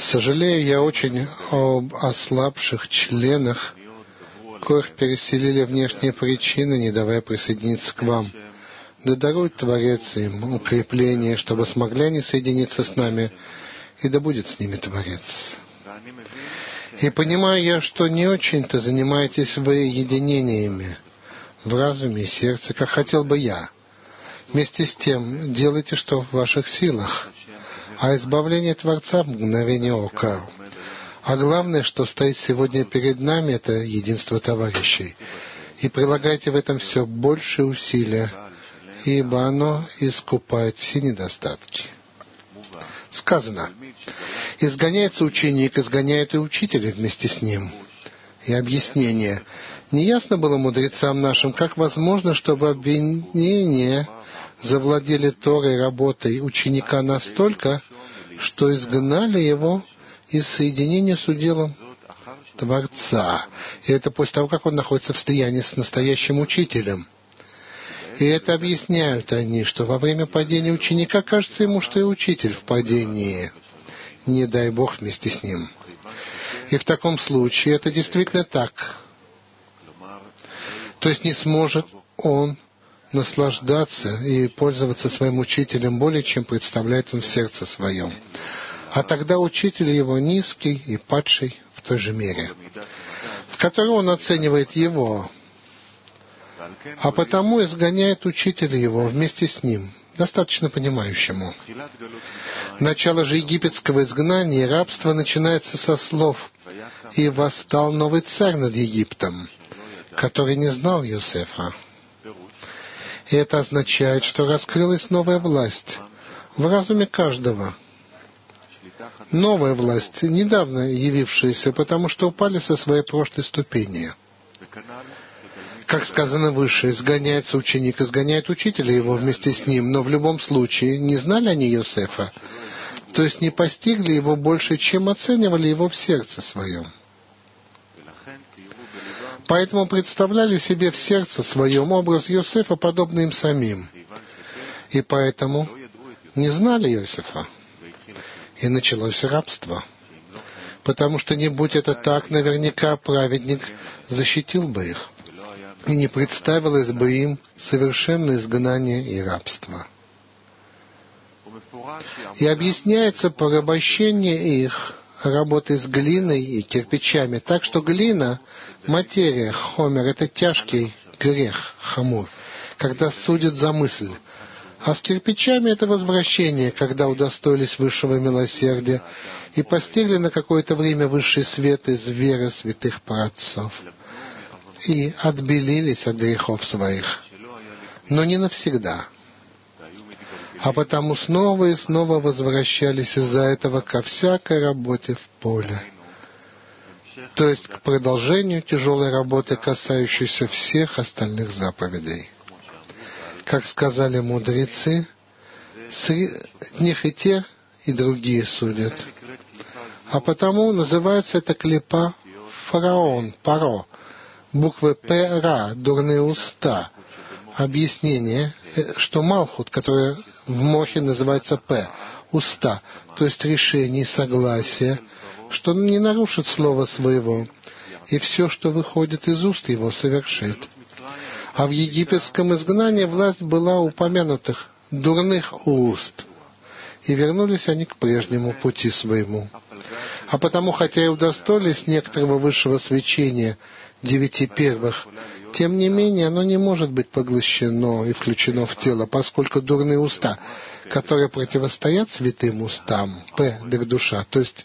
Сожалею я очень об ослабших членах, коих переселили внешние причины, не давая присоединиться к вам. Да дарует Творец им укрепление, чтобы смогли они соединиться с нами, и да будет с ними Творец. И понимаю я, что не очень-то занимаетесь вы единениями в разуме и сердце, как хотел бы я. Вместе с тем, делайте, что в ваших силах, а избавление Творца в мгновение ока. А главное, что стоит сегодня перед нами, это единство товарищей. И прилагайте в этом все большие усилия, ибо оно искупает все недостатки. Сказано: изгоняется ученик, изгоняет и учитель вместе с ним. И объяснение: неясно было мудрецам нашим, как возможно, чтобы обвинения завладели Торой работой ученика настолько, что изгнали его из соединения с уделом Творца. И это после того, как он находится в слиянии с настоящим учителем. И это объясняют они, что во время падения ученика кажется ему, что и учитель в падении. Не дай Бог вместе с ним. И в таком случае это действительно так. То есть не сможет он наслаждаться и пользоваться своим учителем более, чем представляет он в сердце своем. А тогда учитель его низкий и падший в той же мере, в которой он оценивает его, а потому изгоняет учителя его вместе с ним, достаточно понимающему. Начало же египетского изгнания и рабства начинается со слов: «И восстал новый царь над Египтом, который не знал Йосефа». И это означает, что раскрылась новая власть в разуме каждого. Новая власть, недавно явившаяся, потому что упали со своей прошлой ступени. Как сказано выше, изгоняется ученик, изгоняет учителя его вместе с ним, но в любом случае не знали они Йосефа, то есть не постигли его больше, чем оценивали его в сердце своем. Поэтому представляли себе в сердце своем образ Йосефа, подобный им самим. И поэтому не знали Йосефа. И началось рабство. Потому что, не будь это так, наверняка праведник защитил бы их. И не представилось бы им совершенное изгнание и рабство. И объясняется порабощение их работой с глиной и кирпичами, так что глина, материя, хомер, это тяжкий грех, хамур, когда судят за мысль. А с кирпичами это возвращение, когда удостоились высшего милосердия и постигли на какое-то время высший свет из веры святых праотцов и отбелились от грехов своих, но не навсегда. А потому снова и снова возвращались из-за этого ко всякой работе в поле, то есть к продолжению тяжелой работы, касающейся всех остальных заповедей. Как сказали мудрецы, среди них и те, и другие судят. А потому называется эта клипа фараон, паро, буквы П, Ра, дурные уста. Объяснение, что Малхут, которая в Мохе называется П, уста, то есть решение, согласие, что он не нарушит слова своего, и все, что выходит из уст его, совершит. А в египетском изгнании власть была упомянутых дурных уст, и вернулись они к прежнему пути своему. А потому, хотя и удостоились некоторого высшего свечения 9 первых, тем не менее оно не может быть поглощено и включено в тело, поскольку дурные уста, которые противостоят святым устам, дык душа, то есть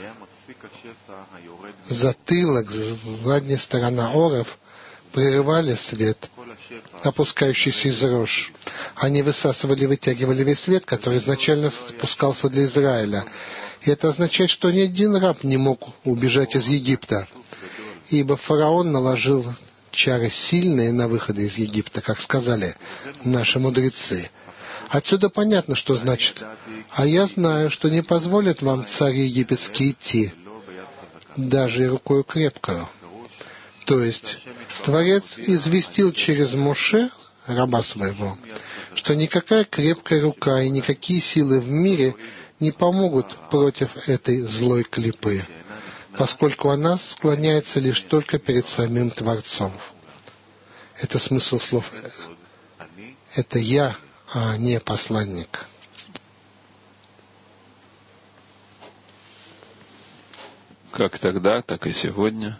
затылок, задняя сторона оров, прерывали свет, опускающийся из рож. Они высасывали и вытягивали весь свет, который изначально спускался для Израиля. И это означает, что ни один раб не мог убежать из Египта, ибо фараон наложил чары сильные на выходы из Египта, как сказали наши мудрецы. Отсюда понятно, что значит: «А я знаю, что не позволит вам царь египетский идти, даже и рукою крепкою». То есть Творец известил через Моше, раба своего, что никакая крепкая рука и никакие силы в мире не помогут против этой злой клипы, поскольку она склоняется лишь только перед самим Творцом. Это смысл слов. Это я, а не посланник. Как тогда, так и сегодня.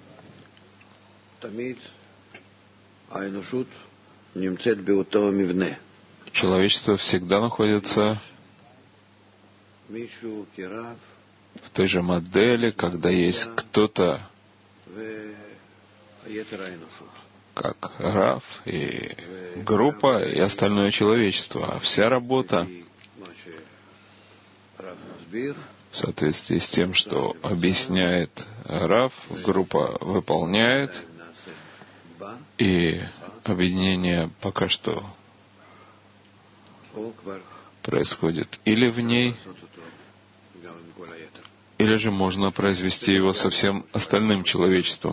Человечество всегда находится в той же модели, когда есть кто-то как Рав и группа и остальное человечество. А вся работа в соответствии с тем, что объясняет Рав, группа выполняет, и объединение пока что происходит или в ней, или же можно произвести его со всем остальным человечеством.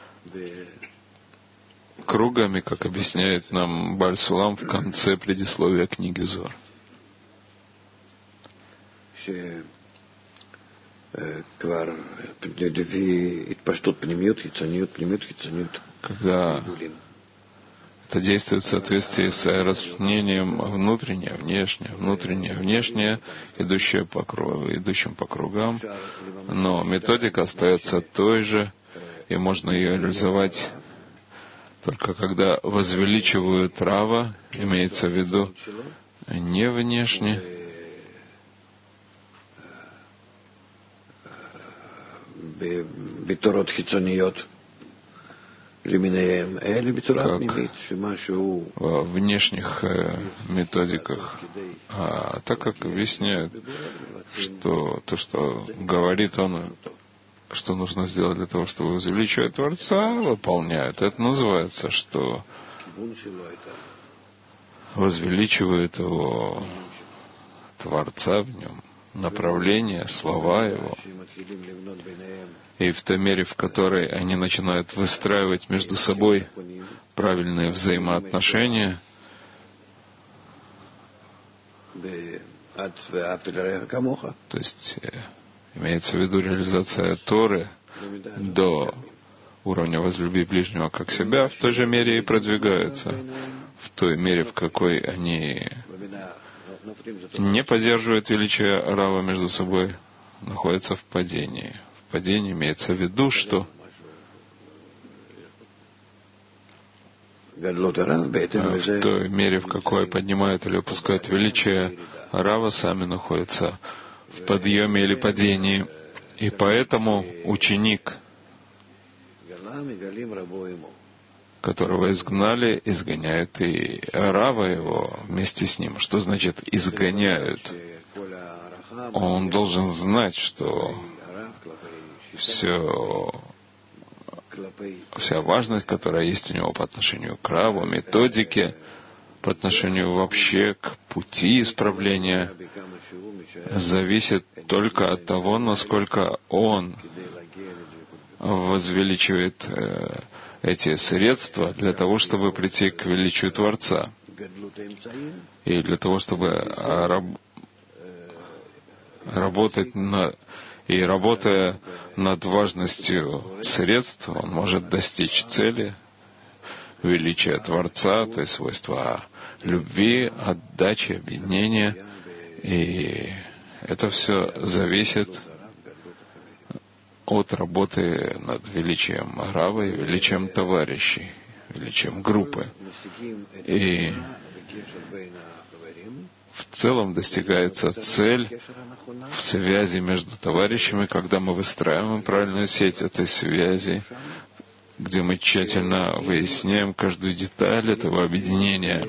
Кругами, как объясняет нам Бааль Сулам в конце предисловия книги Зоар. Когда это действует в соответствии с разъяснением внутреннее, внешнее, идущим по кругам, но методика остается той же, и можно ее реализовать только когда возвеличивают Рава, имеется в виду не внешне, как во внешних методиках, а так как объясняют, что то, что говорит он, что нужно сделать для того, чтобы возвеличивать Творца, выполняют. Это называется, что возвеличивает его Творца в нем, направление, слова его. И в той мере, в которой они начинают выстраивать между собой правильные взаимоотношения, то есть имеется в виду реализация Торы до уровня «возлюби ближнего как себя», в той же мере и продвигаются. В той мере, в какой они не поддерживают величие Рава между собой, находятся в падении. В падении имеется в виду, что в той мере, в какой поднимают или опускают величие Рава, сами находятся в подъеме или падении. И поэтому ученик, которого изгнали, изгоняют и Рава его вместе с ним. Что значит изгоняют? Он должен знать, что вся важность, которая есть у него по отношению к Раву, методике, по отношению вообще к пути исправления, зависит только от того, насколько он возвеличивает эти средства для того, чтобы прийти к величию Творца. И для того, чтобы работая над важностью средств, он может достичь цели, величия Творца, то есть свойства любви, отдачи, объединения. И это все зависит от работы над величием Рава и величием товарищей, величием группы. И в целом достигается цель в связи между товарищами, когда мы выстраиваем правильную сеть этой связи, где мы тщательно выясняем каждую деталь этого объединения.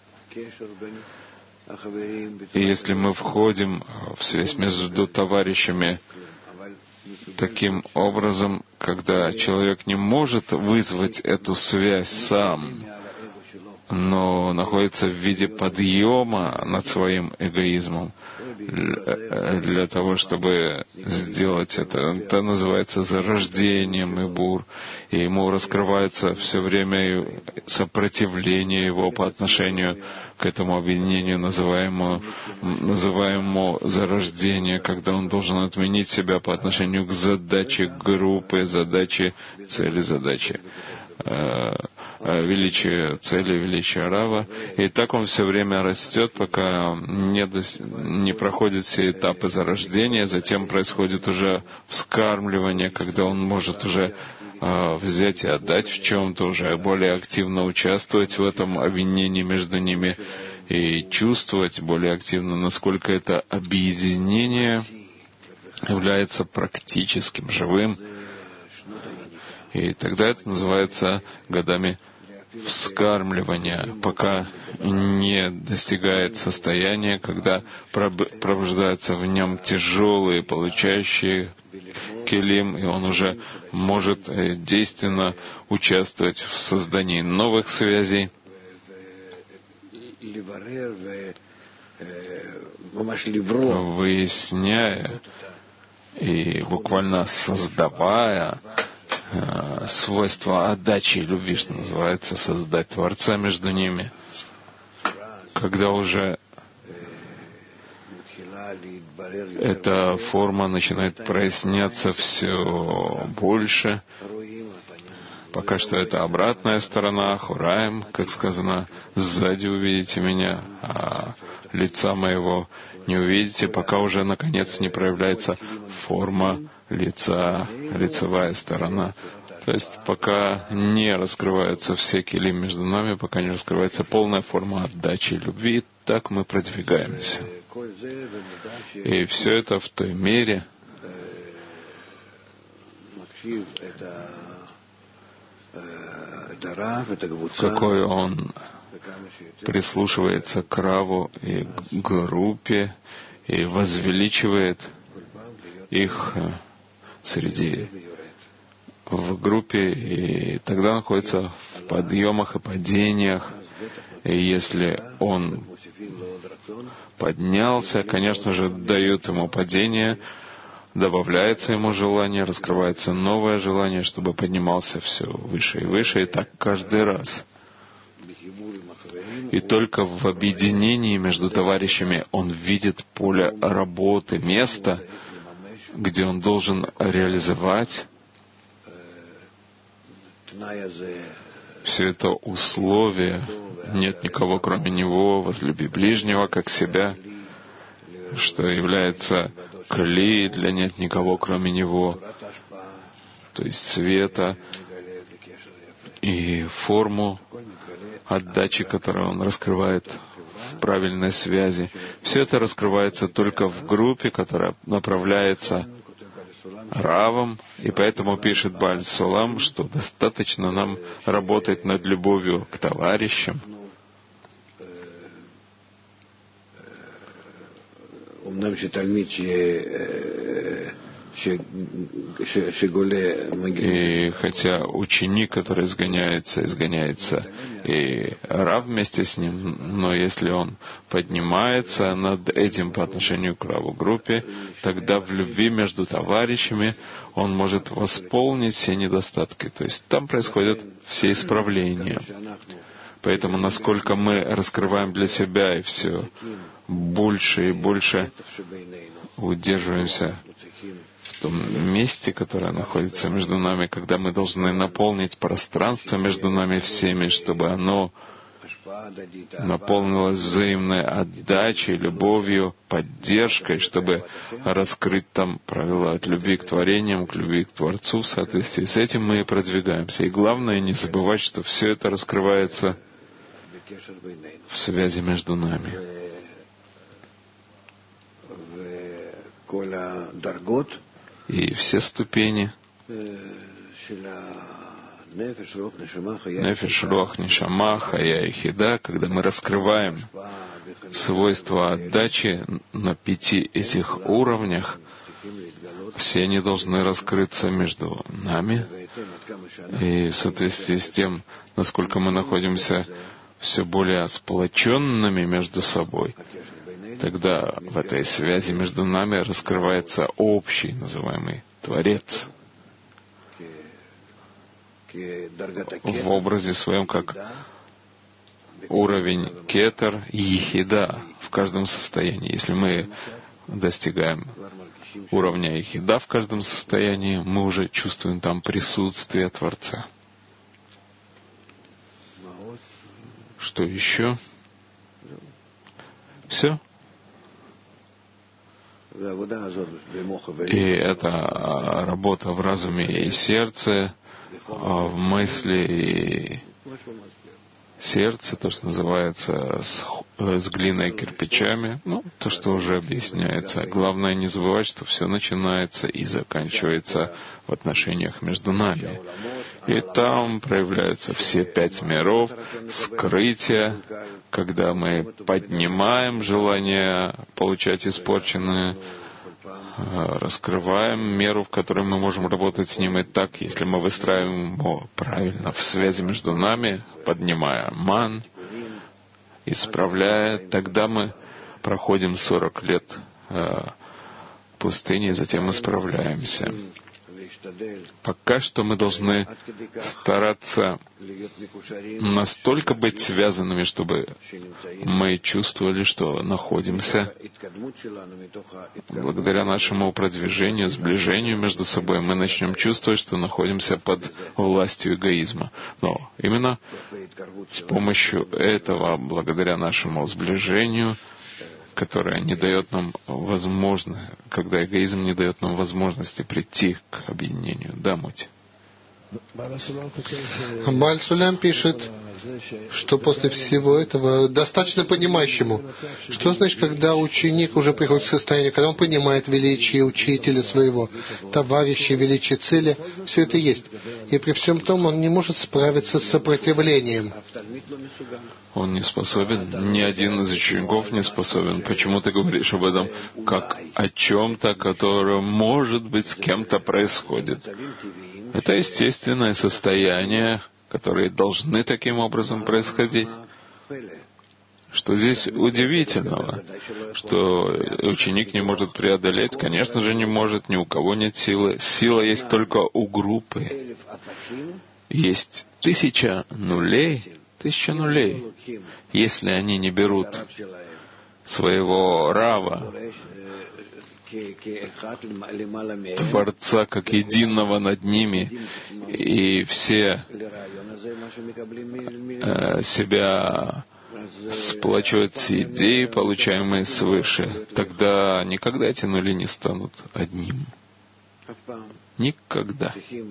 И если мы входим в связь между товарищами таким образом, когда человек не может вызвать эту связь сам, но находится в виде подъема над своим эгоизмом, для того, чтобы сделать это. Это называется зарождением Ибур, и ему раскрывается все время сопротивление его по отношению к этому объединению, называемому зарождение, когда он должен отменить себя по отношению к задаче группы, задаче, цели задачи. Величие цели, величие Рава. И так он все время растет, пока не проходит все этапы зарождения. Затем происходит уже вскармливание, когда он может уже взять и отдать в чем-то, уже более активно участвовать в этом объединении между ними и чувствовать более активно, насколько это объединение является практическим, живым. И тогда это называется годами вскармливания, пока не достигает состояния, когда пробуждаются в нем тяжелые, получающие келим, и он уже может действенно участвовать в создании новых связей, выясняя и буквально создавая свойства отдачи и любви, что называется, создать Творца между ними, когда уже эта форма начинает проясняться все больше. Пока что это обратная сторона, хураем, как сказано, сзади увидите меня, а лица моего не увидите, пока уже наконец не проявляется форма лица, лицевая сторона. То есть пока не раскрываются все келим между нами, пока не раскрывается полная форма отдачи и любви, так мы продвигаемся. И все это в той мере, в какой он прислушивается к Раву и к группе и возвеличивает их в группе, и тогда находится в подъемах и падениях. И если он поднялся, конечно же, дают ему падение, добавляется ему желание, раскрывается новое желание, чтобы поднимался все выше и выше, и так каждый раз. И только в объединении между товарищами он видит поле работы, место, где он должен реализовать все это условие. Нет никого, кроме него, возлюби ближнего, как себя, что является кли для нет никого, кроме него, то есть света и форму отдачи, которую он раскрывает в правильной связи. Все это раскрывается только в группе, которая направляется Равом, и поэтому пишет Бааль Сулам, что достаточно нам работать над любовью к товарищам. И хотя ученик, который изгоняется, и Рав вместе с ним, но если он поднимается над этим по отношению к Раву группе, тогда в любви между товарищами он может восполнить все недостатки. То есть там происходят все исправления. Поэтому насколько мы раскрываем для себя и все больше и больше удерживаемся в том месте, которое находится между нами, когда мы должны наполнить пространство между нами всеми, чтобы оно наполнилось взаимной отдачей, любовью, поддержкой, чтобы раскрыть там правила от любви к творениям, к любви к Творцу. В соответствии с этим мы и продвигаемся. И главное не забывать, что все это раскрывается в связи между нами. И все ступени Нефеш, Руах, Нешама, Хая и Хида, когда мы раскрываем свойства отдачи на 5 этих уровнях, все они должны раскрыться между нами. И в соответствии с тем, насколько мы находимся все более сплоченными между собой, тогда в этой связи между нами раскрывается общий, называемый Творец, в образе своем как уровень кетер и ехида в каждом состоянии. Если мы достигаем уровня ехида в каждом состоянии, мы уже чувствуем там присутствие Творца. Что еще? Все. И это работа в разуме и сердце, в мысли и сердце, то, что называется с глиной и кирпичами, то, что уже объясняется. Главное не забывать, что все начинается и заканчивается в отношениях между нами. И там проявляются все 5 миров, скрытие, когда мы поднимаем желание получать испорченное, раскрываем меру, в которой мы можем работать с ним. И так, если мы выстраиваем его правильно в связи между нами, поднимая ман, исправляя, тогда мы проходим 40 лет пустыни, и затем исправляемся. Пока что мы должны стараться настолько быть связанными, чтобы мы чувствовали, что находимся благодаря нашему продвижению, сближению между собой, мы начнем чувствовать, что находимся под властью эгоизма. Но именно с помощью этого, благодаря нашему сближению, которое не дает нам возможности, когда эгоизм не дает нам возможности прийти к объединению. Да, Мути? Бааль Сулям пишет, что после всего этого достаточно понимающему. Что значит, когда ученик уже приходит к состоянию, когда он понимает величие учителя своего, товарища, величие цели, все это есть. И при всем том он не может справиться с сопротивлением. Он не способен, ни один из учеников не способен. Почему ты говоришь об этом как о чем-то, которое, может быть, с кем-то происходит? Это естественное состояние, которые должны таким образом происходить. Что здесь удивительного? Что ученик не может преодолеть? Конечно же, не может, ни у кого нет силы. Сила есть только у группы. Есть 1000 нулей, если они не берут своего Рава, Творца как единого над ними, и все себя сплачивают с идеей, получаемой свыше, тогда никогда эти нули не станут одним. Никогда.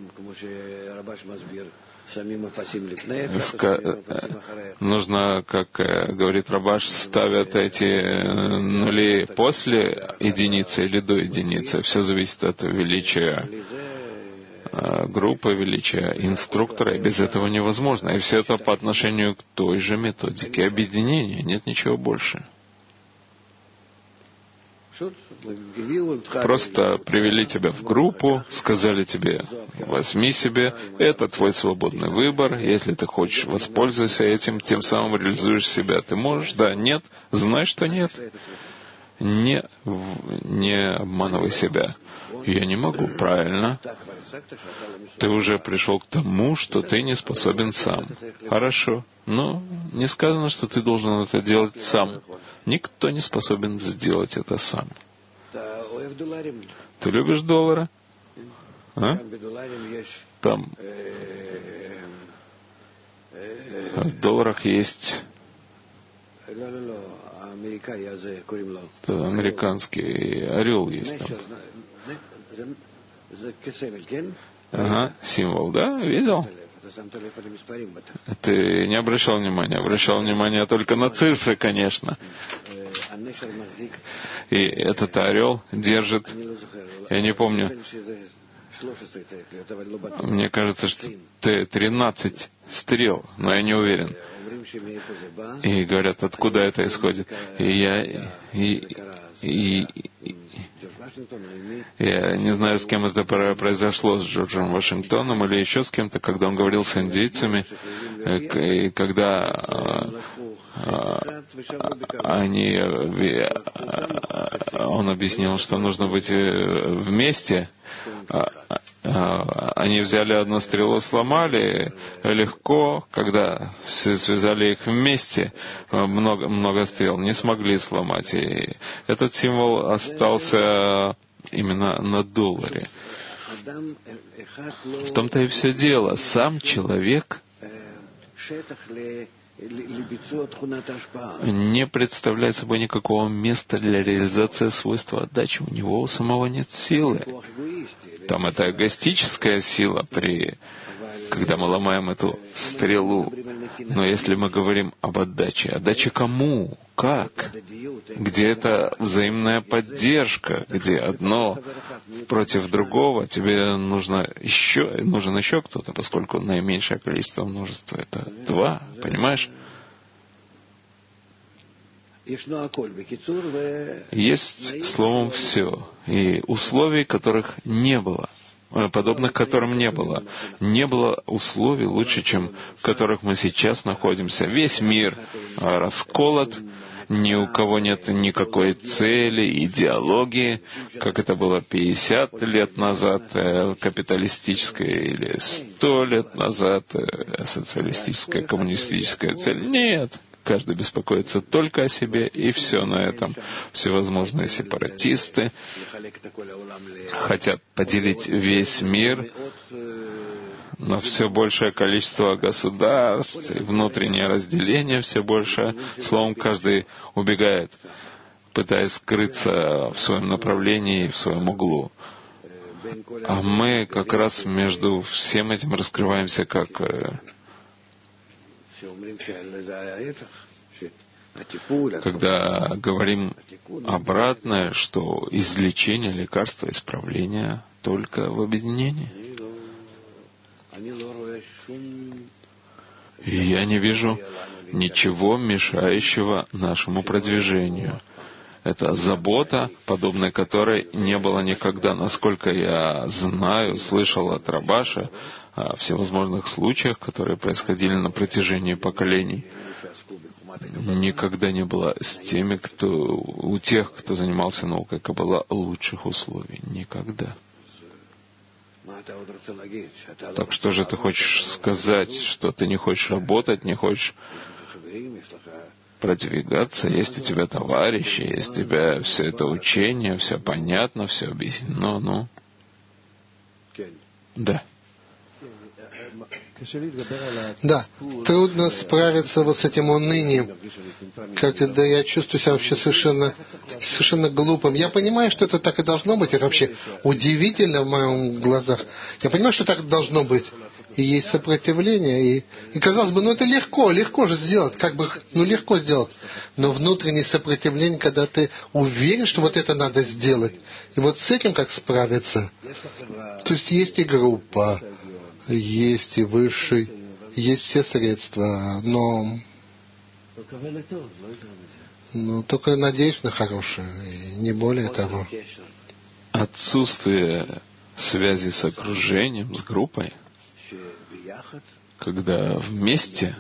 Нужно, как говорит Рабаш, ставят эти нули после единицы или до единицы. Все зависит от величия группы, величия инструктора, и без этого невозможно. И все это по отношению к той же методике объединения. Нет ничего больше. Просто привели тебя в группу, сказали тебе, возьми себе, это твой свободный выбор, если ты хочешь, воспользуйся этим, тем самым реализуешь себя. Ты можешь, да, нет, знай, что нет. Не обманывай себя. Я не могу, правильно. Ты уже пришел к тому, что ты не способен сам. Хорошо, но не сказано, что ты должен это делать сам. Никто не способен сделать это сам. Ты любишь доллары? А? Там в долларах есть американский орел есть там. Ага, символ, да? Видел? Ты не обращал внимания. Обращал внимание только на цифры, конечно. И этот орел держит, я не помню, мне кажется, что 13 стрел, но я не уверен. И говорят, откуда это исходит. Я не знаю, с кем это произошло, с Джорджем Вашингтоном или еще с кем-то, когда он говорил с индейцами, и когда он объяснил, что нужно быть вместе. Они взяли одну стрелу, сломали легко, когда связали их вместе, много стрел, не смогли сломать. И этот символ остался именно на долларе. В том-то и все дело. Сам человек не представляет собой никакого места для реализации свойства отдачи. У него у самого нет силы. Там это эгоистическая сила, когда мы ломаем эту стрелу. Но если мы говорим об отдаче кому? Как? Где это взаимная поддержка? Где одно против другого? Тебе нужен еще кто-то, поскольку наименьшее количество множества — это 2. Понимаешь? Есть словом все. И условий, которых не было, подобных которым не было. Не было условий лучше, чем в которых мы сейчас находимся. Весь мир расколот, ни у кого нет никакой цели, идеологии, как это было 50 лет назад, капиталистическая, или 100 лет назад, социалистическая, коммунистическая цель. Нет. Каждый беспокоится только о себе, и все на этом. Всевозможные сепаратисты хотят поделить весь мир на все большее количество государств, и внутреннее разделение все больше. Словом, каждый убегает, пытаясь скрыться в своем направлении, в своем углу. А мы как раз между всем этим раскрываемся как когда говорим обратное, что излечение, лекарство, исправление только в объединении. И я не вижу ничего мешающего нашему продвижению. Это забота, подобной которой не было никогда. Насколько я знаю, слышал от Рабаша о всевозможных случаях, которые происходили на протяжении поколений. Никогда не было у тех, кто занимался наукой Каббала, лучших условий. Никогда. Так что же ты хочешь сказать, что ты не хочешь работать, не хочешь продвигаться? Есть у тебя товарищи, есть у тебя все это учение, все понятно, все объяснено, ну? Да. Да, трудно справиться вот с этим унынием, когда я чувствую себя вообще совершенно глупым. Я понимаю, что это так и должно быть, это вообще удивительно в моих глазах. Я понимаю, что так должно быть. И есть сопротивление, и казалось бы, это легко же сделать, легко сделать. Но внутреннее сопротивление, когда ты уверен, что вот это надо сделать, и вот с этим как справиться. То есть и группа, есть и высший, есть все средства, но только надеюсь на хорошее, и не более того. Отсутствие связи с окружением, с группой, когда вместе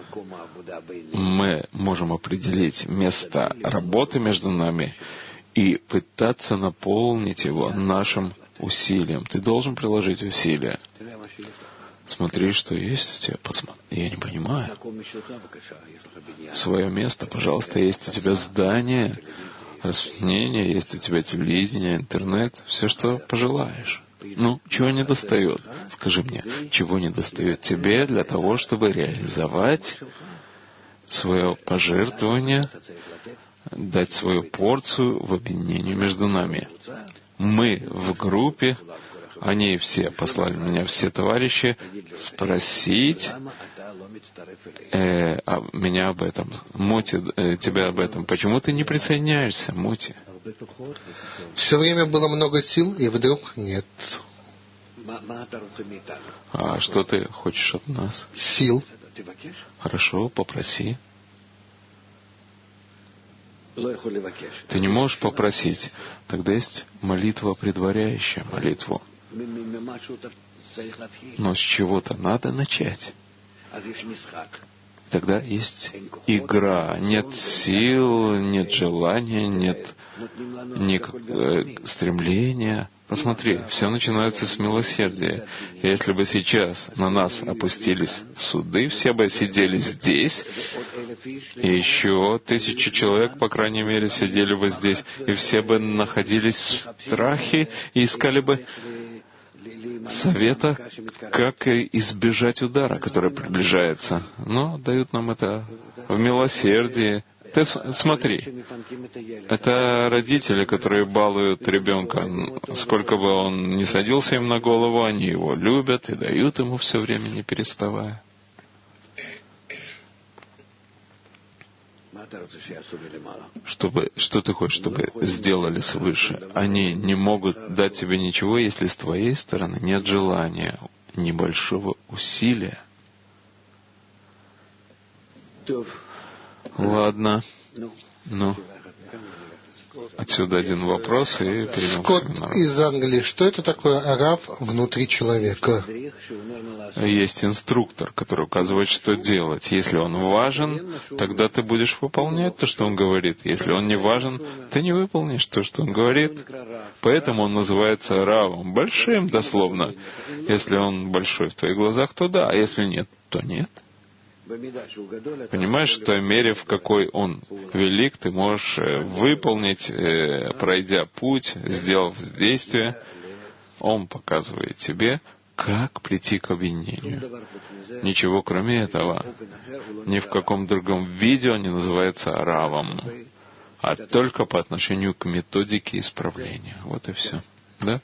мы можем определить место работы между нами и пытаться наполнить его нашим усилием. Ты должен приложить усилия. Смотри, что есть у тебя. Я не понимаю. Свое место, пожалуйста, есть у тебя здание, распространение, есть у тебя телевидение, интернет, все, что пожелаешь. Чего не достает? Скажи мне, чего не достает тебе для того, чтобы реализовать свое пожертвование, дать свою порцию в объединении между нами? Мы в группе, они все послали меня, все товарищи, спросить меня об этом. Мути, тебя об этом. Почему ты не присоединяешься, Мути? Все время было много сил, и вдруг нет. А что ты хочешь от нас? Сил. Хорошо, попроси. Ты не можешь попросить. Тогда есть молитва, предваряющая молитву. Но с чего-то надо начать. тогда есть игра. Нет сил, нет желания, нет стремления. Посмотри, все начинается с милосердия. Если бы сейчас на нас опустились суды, все бы сидели здесь, и еще 1000 человек, по крайней мере, сидели бы здесь, и все бы находились в страхе и искали бы совета, как избежать удара, который приближается. Но дают нам это в милосердии. Ты смотри, это родители, которые балуют ребенка. Сколько бы он ни садился им на голову, они его любят и дают ему все время, не переставая. Что ты хочешь, чтобы сделали свыше? Они не могут дать тебе ничего, если с твоей стороны нет желания, небольшого усилия. Ладно. Ну, отсюда один вопрос и перейдем Скотт к семинару. из Англии. Что это такое рав внутри человека? Есть инструктор, который указывает, что делать. Если он важен, тогда ты будешь выполнять то, что он говорит. Если он не важен, ты не выполнишь то, что он говорит. Поэтому он называется равом. Большим, дословно. Если он большой в твоих глазах, то да. А если нет, то нет. Понимаешь, в той мере, в какой он велик, ты можешь выполнить, пройдя путь, сделав действие. Он показывает тебе, как прийти к объединению. Ничего кроме этого, ни в каком другом виде он не называется равом, а только по отношению к методике исправления. Вот и все. Да?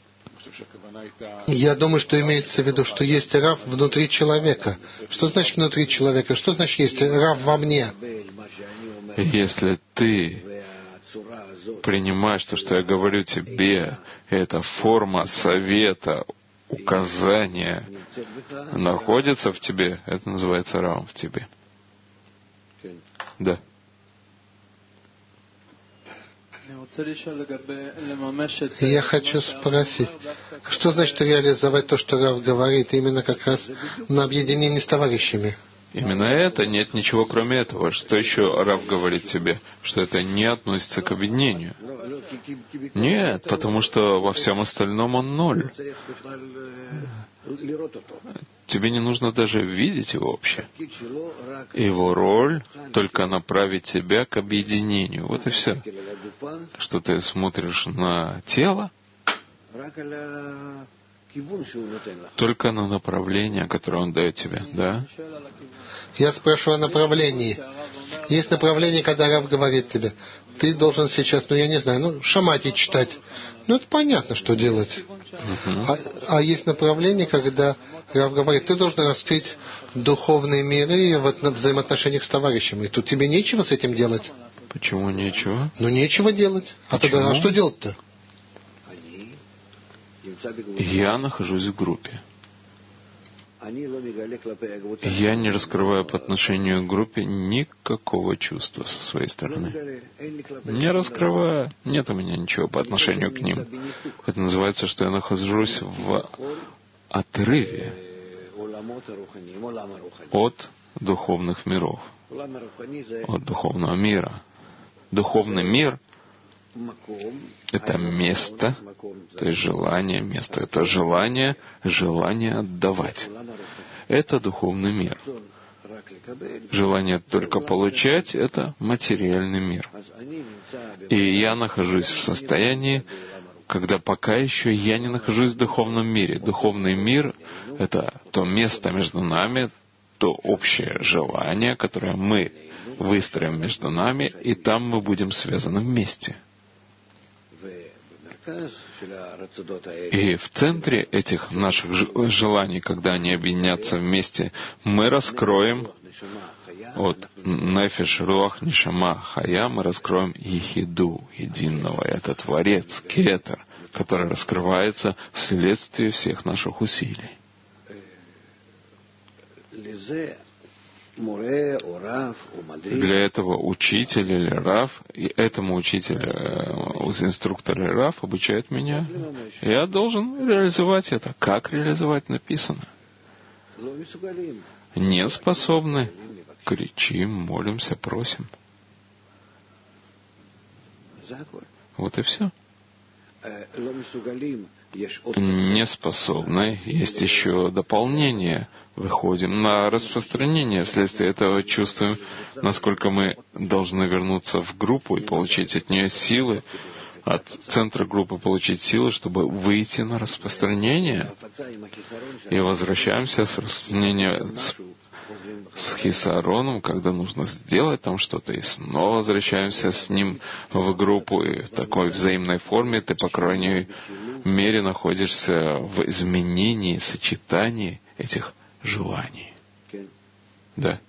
Я думаю, что имеется в виду, что есть рав внутри человека. Что значит внутри человека? Что значит есть рав во мне? Если ты принимаешь то, что я говорю тебе, это форма совета, указания, находится в тебе, это называется равом в тебе. Да. Я хочу спросить, что значит реализовать то, что Рав говорит, именно как раз на объединении с товарищами? Именно это, нет ничего кроме этого. Что еще Рав говорит тебе? Что это не относится к объединению. Нет, потому что во всем остальном он ноль. Тебе не нужно даже видеть его вообще. Его роль только направить тебя к объединению. Вот и все. Что ты смотришь на тело, только на направление, которое он дает тебе, да? Я спрашиваю о направлении. Есть направление, когда Рав говорит тебе, ты должен сейчас, я не знаю, шамати читать. Это понятно, что делать. А есть направление, когда Рав говорит, ты должен раскрыть духовные миры в взаимоотношениях с товарищем. И тут тебе нечего с этим делать. Почему нечего? Нечего делать. Почему? А что делать-то? Я нахожусь в группе. Я не раскрываю по отношению к группе никакого чувства со своей стороны. Не раскрываю. Нет у меня ничего по отношению к ним. Это называется, что я нахожусь в отрыве от духовных миров, от духовного мира. Духовный мир — это место, то есть желание, место — это желание отдавать. Это духовный мир. Желание только получать — это материальный мир. И я нахожусь в состоянии, когда пока еще я не нахожусь в духовном мире. Духовный мир — это то место между нами, то общее желание, которое мы выстроим между нами, и там мы будем связаны вместе. И в центре этих наших желаний, когда они объединятся вместе, мы раскроем от Нефеш, Руах, Нишама, Хая, мы раскроем Ехиду, единого. Это Творец, Кетер, который раскрывается вследствие всех наших усилий. Для этого учитель или рав, и этому учителю, инструктор или рав обучает меня. Я должен реализовать это. Как реализовать, написано. Не способны. Кричим, молимся, просим. Вот и все. Не способны. Есть еще дополнение. Выходим на распространение. Вследствие этого чувствуем, насколько мы должны вернуться в группу и получить от нее силы, от центра группы получить силы, чтобы выйти на распространение. И возвращаемся с распространения с хисароном, когда нужно сделать там что-то, и снова возвращаемся с ним в группу, и в такой взаимной форме ты, по крайней мере, находишься в изменении, сочетании этих желаний. Да.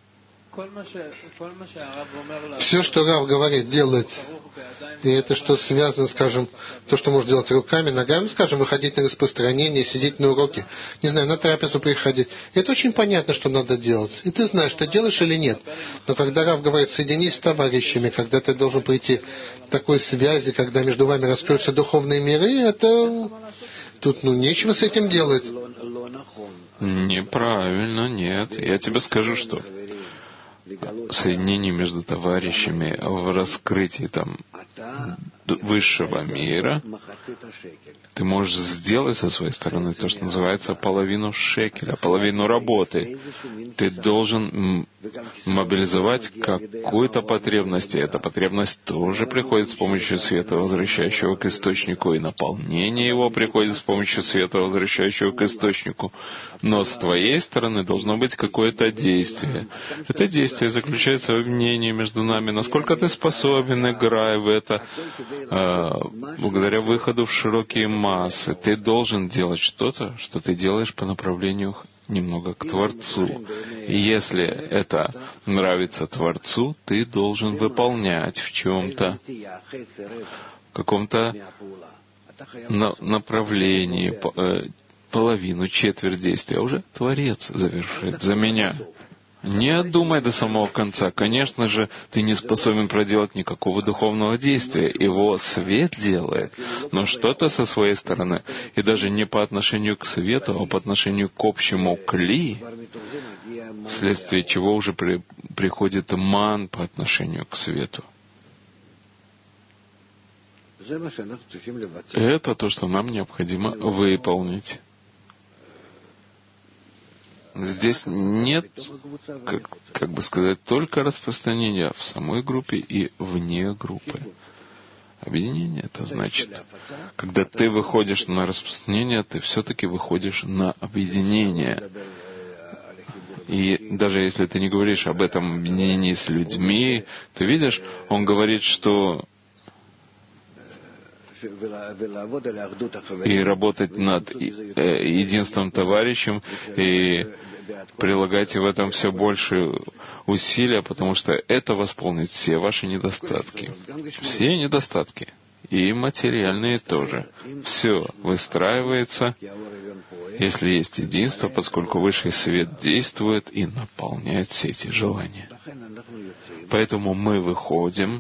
Все, что Рав говорит, делает, и это что связано, скажем, то, что можно делать руками, ногами, скажем, выходить на распространение, сидеть на уроке, не знаю, на трапезу приходить. Это очень понятно, что надо делать. И ты знаешь, ты делаешь или нет. Но когда Рав говорит, соединись с товарищами, когда ты должен прийти к такой связи, когда между вами раскроются духовные миры, это... Тут, нечего с этим делать. Неправильно, нет. Я тебе скажу, что соединение между товарищами в раскрытии там высшего мира, ты можешь сделать со своей стороны то, что называется половину шекеля, половину работы. Ты должен мобилизовать какую-то потребность, и эта потребность тоже приходит с помощью света, возвращающего к источнику, и наполнение его приходит с помощью света, возвращающего к источнику. Но с твоей стороны должно быть какое-то действие. Это действие заключается в объединении между нами. Насколько ты способен, играя в это, благодаря выходу в широкие массы. Ты должен делать что-то, что ты делаешь по направлению немного к Творцу. И если это нравится Творцу, ты должен выполнять в чем-то, в каком-то направлении, половину, четверть действия. Уже Творец завершит за меня. Не думай до самого конца. Конечно же, ты не способен проделать никакого духовного действия. Его свет делает. Но что-то со своей стороны, и даже не по отношению к свету, а по отношению к общему кли, вследствие чего уже приходит ман по отношению к свету. Это то, что нам необходимо выполнить. Здесь нет, как бы сказать, только распространения в самой группе и вне группы. Объединение — это значит, когда ты выходишь на распространение, ты все-таки выходишь на объединение. И даже если ты не говоришь об этом объединении с людьми, ты видишь, он говорит, что и работать над единством товарищем, и прилагать в этом все больше усилия, потому что это восполнит все ваши недостатки. Все недостатки. И материальные тоже. Все выстраивается, если есть единство, поскольку высший свет действует и наполняет все эти желания. Поэтому мы выходим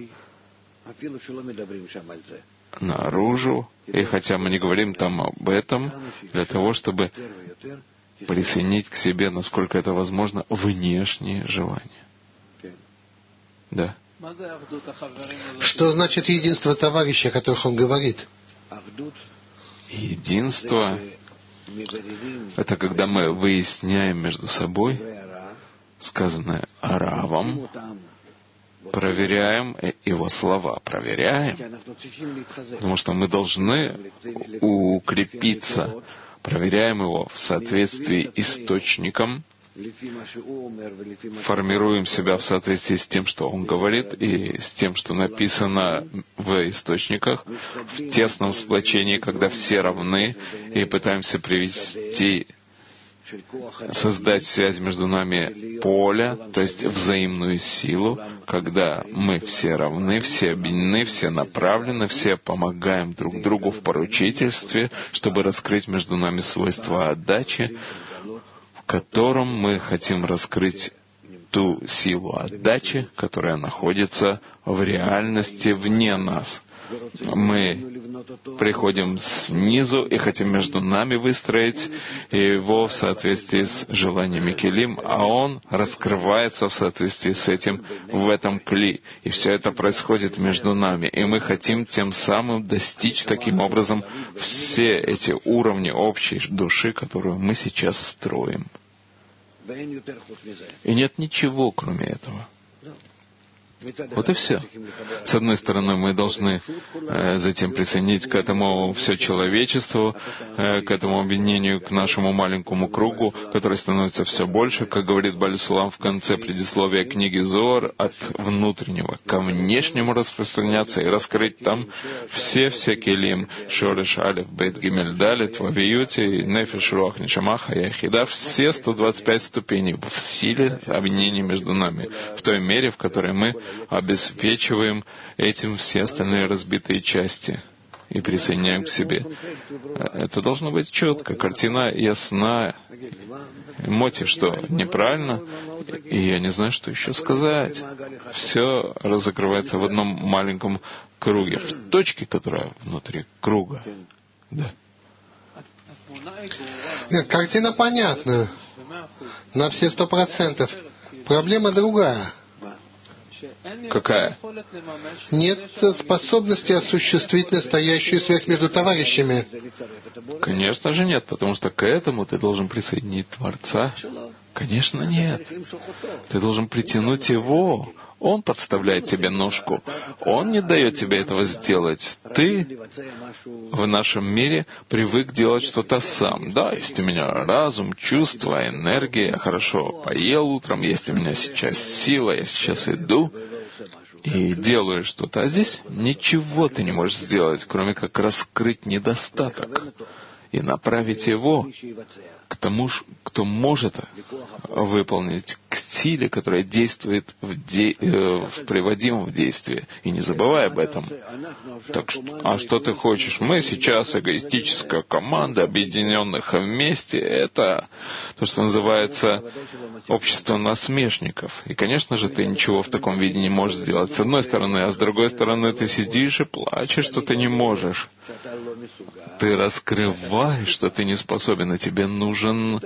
наружу, и хотя мы не говорим там об этом, для того, чтобы присоединить к себе, насколько это возможно, внешние желания. Да. Что значит единство товарищей, о которых он говорит? Единство — это когда мы выясняем между собой сказанное Равом, проверяем его слова, проверяем, потому что мы должны укрепиться, проверяем его в соответствии источником, формируем себя в соответствии с тем, что он говорит, и с тем, что написано в источниках, в тесном сплочении, когда все равны, и пытаемся создать связь между нами поля, то есть взаимную силу, когда мы все равны, все объединены, все направлены, все помогаем друг другу в поручительстве, чтобы раскрыть между нами свойства отдачи, в котором мы хотим раскрыть ту силу отдачи, которая находится в реальности вне нас. Мы приходим снизу и хотим между нами выстроить его в соответствии с желаниями келим, а он раскрывается в соответствии с этим в этом кли. И все это происходит между нами. И мы хотим тем самым достичь таким образом все эти уровни общей души, которую мы сейчас строим. И нет ничего, кроме этого. Вот и все. С одной стороны, мы должны затем присоединить к этому все человечество, к этому объединению, к нашему маленькому кругу, который становится все больше, как говорит Баль-Сулам в конце предисловия книги Зоар, от внутреннего ко внешнему распространяться и раскрыть там все келим, Шореш, Алеф, Бейт, Гимель, Далит, Вавиюти, Нефеш, Руах, Нишамаха, Яхида, все 125 ступеней в силе объединения между нами, в той мере, в которой мы обеспечиваем этим все остальные разбитые части и присоединяем к себе. Это должно быть четко, картина ясна. Мотив, что неправильно, и я не знаю, что еще сказать. Все разокрывается в одном маленьком круге, в точке, которая внутри круга. Да. Нет, картина понятна. На все 100%. Проблема другая. Какая? Нет способности осуществить настоящую связь между товарищами. Конечно же нет, потому что к этому ты должен присоединить Творца. Конечно нет. Ты должен притянуть Его. Он подставляет тебе ножку. Он не дает тебе этого сделать. Ты в нашем мире привык делать что-то сам. Да, есть у меня разум, чувства, энергия. Я хорошо поел утром, есть у меня сейчас сила, я сейчас иду и делаю что-то. А здесь ничего ты не можешь сделать, кроме как раскрыть недостаток и направить его к тому, кто может выполнить, к силе, которая действует в приводимом в действие. И не забывай об этом. Так, а что ты хочешь? Мы сейчас эгоистическая команда, объединенных вместе. Это то, что называется общество насмешников. И, конечно же, ты ничего в таком виде не можешь сделать. С одной стороны, а с другой стороны, ты сидишь и плачешь, что ты не можешь. Ты раскрываешь, что ты не способен, и тебе нужен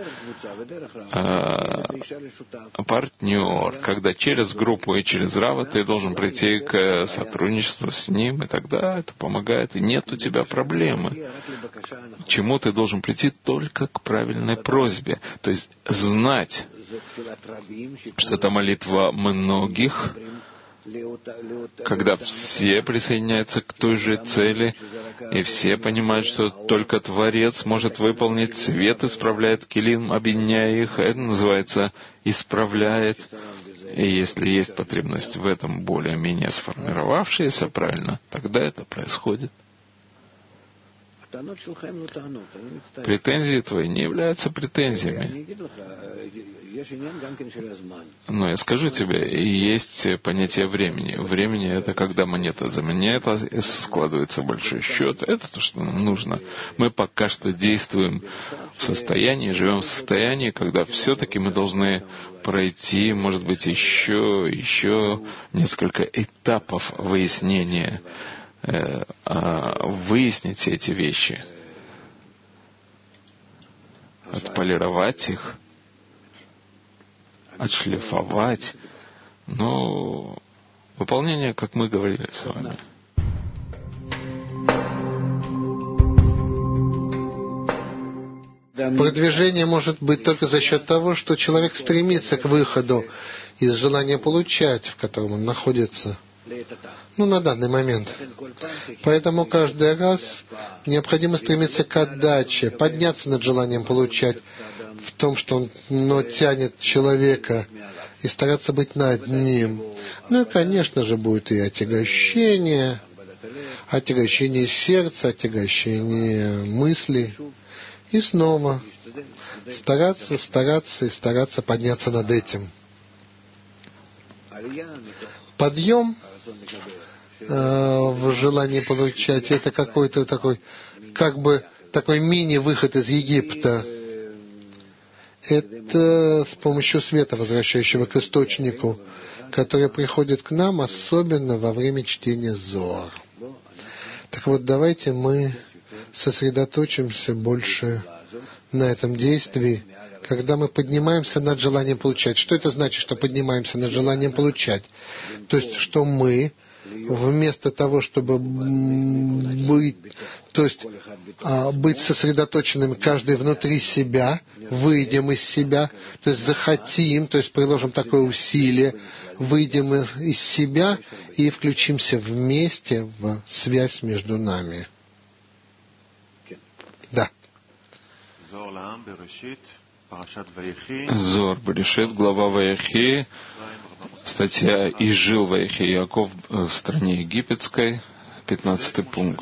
партнер, когда через группу и через Рава ты должен прийти к сотрудничеству с ним, и тогда это помогает, и нет у тебя проблемы. К чему ты должен прийти? Только к правильной просьбе. То есть знать, что это молитва многих, когда все присоединяются к той же цели, и все понимают, что только Творец может выполнить свет, исправляет келим, объединяя их, это называется «исправляет». И если есть потребность в этом более-менее сформировавшаяся правильно, тогда это происходит. Претензии твои не являются претензиями. Но я скажу тебе, есть понятие времени. Времени — это когда монета заменяется, складывается большой счет. Это то, что нам нужно. Мы пока что действуем в состоянии, живем в состоянии, когда все-таки мы должны пройти, может быть, еще несколько этапов выяснения, выяснить все эти вещи, отполировать их, отшлифовать. Но выполнение, как мы говорили с вами. Продвижение может быть только за счет того, что человек стремится к выходу из желания получать, в котором он находится. На данный момент. Поэтому каждый раз необходимо стремиться к отдаче, подняться над желанием получать, в том, что оно тянет человека, и стараться быть над ним. И, конечно же, будет и отягощение сердца, отягощение мыслей. И снова стараться подняться над этим. Подъем в желании получать — это какой-то такой, такой мини-выход из Египта. Это с помощью света, возвращающего к источнику, который приходит к нам, особенно во время чтения Зоар. Так вот, давайте мы сосредоточимся больше на этом действии, когда мы поднимаемся над желанием получать. Что это значит, что поднимаемся над желанием получать? То есть, что мы вместо того, чтобы быть сосредоточенными каждый внутри себя, выйдем из себя, то есть захотим, то есть приложим такое усилие, выйдем из себя и включимся вместе в связь между нами. Да. Зор Берешит, глава Ваехи, статья «И жил Ваехи Яков в стране египетской», 15 пункт.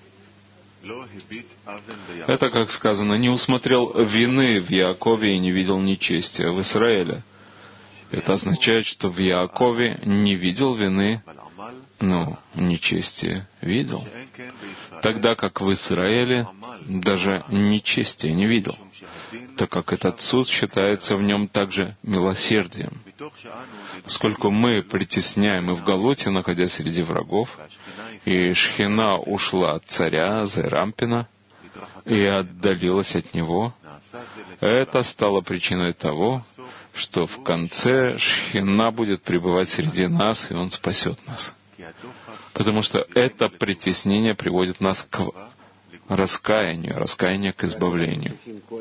Это, как сказано, не усмотрел вины в Яакове и не видел нечестия в Израиле. Это означает, что в Яакове не видел вины, но нечестие видел. Тогда как в Израиле даже нечестия не видел, так как этот суд считается в нем также милосердием. Поскольку мы притесняем и в Галуте, находясь среди врагов, и Шхина ушла от царя Зерампина и отдалилась от него, это стало причиной того, что в конце Шхина будет пребывать среди нас, и Он спасет нас. Потому что это притеснение приводит нас к раскаянию к избавлению.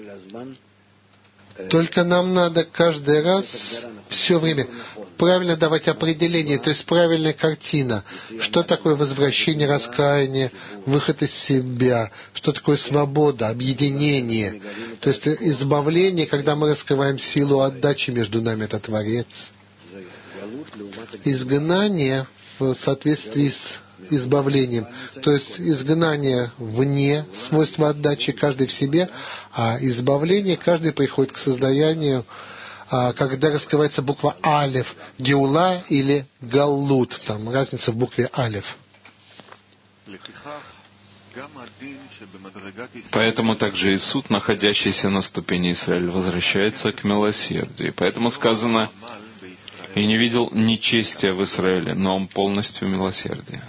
Только нам надо каждый раз, все время, правильно давать определение, то есть правильная картина. Что такое возвращение, раскаяние, выход из себя, что такое свобода, объединение. То есть избавление, когда мы раскрываем силу отдачи между нами, это Творец. Изгнание в соответствии с избавлением. То есть изгнание вне, свойства отдачи, каждый в себе, а избавление, каждый приходит к создаянию, когда раскрывается буква Алеф, Геула или Галут. Там разница в букве Алеф. Поэтому также и суд, находящийся на ступени Израиля, возвращается к милосердию. Поэтому сказано: «И не видел нечестия в Израиле, но он полностью милосердие».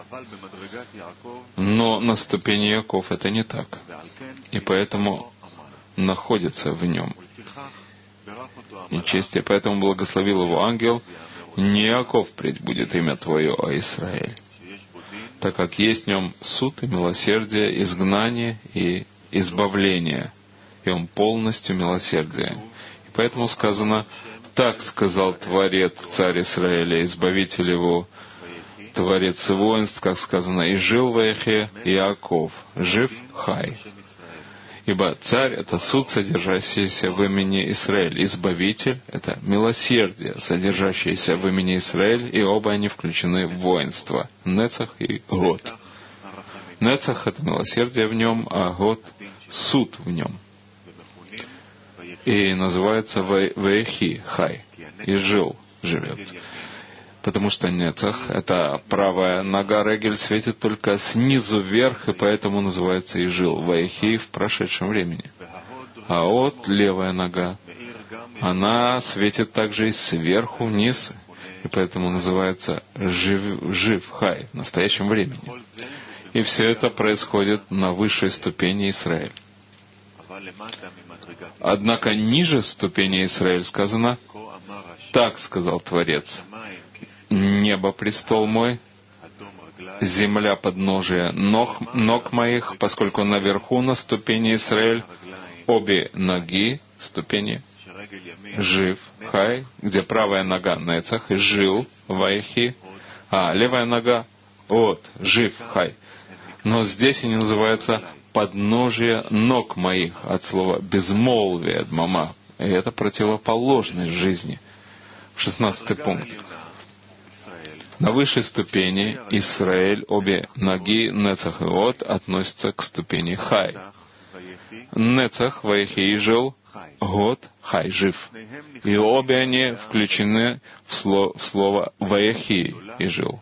Но на ступени Яков это не так. И поэтому находится в нем нечестие. Поэтому благословил его ангел: «Не Яков предь будет имя твое, а Израиль». Так как есть в нем суд и милосердие, изгнание и избавление. И он полностью милосердие. И поэтому сказано: «Так сказал Творец, царь Израиля, избавитель его, Творец воинств», как сказано: «И жил Ваехе Иаков, жив Хай». Ибо царь — это суд, содержащийся в имени Израиль. Избавитель — это милосердие, содержащееся в имени Израиль, и оба они включены в воинство. Нецах и Год. Нецах — это милосердие в нем, а Год — суд в нем. И называется Ваехи, Хай, и жил, живет. Потому что Нецах — это правая нога, регель светит только снизу вверх, и поэтому называется и жил. Ваехи в прошедшем времени. А от левая нога, она светит также и сверху вниз, и поэтому называется жив, Хай, в настоящем времени. И все это происходит на высшей ступени Израиль. Однако ниже ступени Израиль сказано: «Так сказал Творец: небо престол мой, земля подножие ног моих, поскольку наверху на ступени Израиль обе ноги, ступени, жив, Хай, где правая нога Нецах, и жил, Ваехи, а левая нога от, жив, Хай». Но здесь они называются подножие ног моих, от слова безмолвие, дмама. И это противоположность жизни. 16 пункт. На высшей ступени Израиль обе ноги Нецах и От относятся к ступени Хай. Нецах, Ваехи и жил, Год, Хай, жив. И обе они включены в слово Ваехи и жил.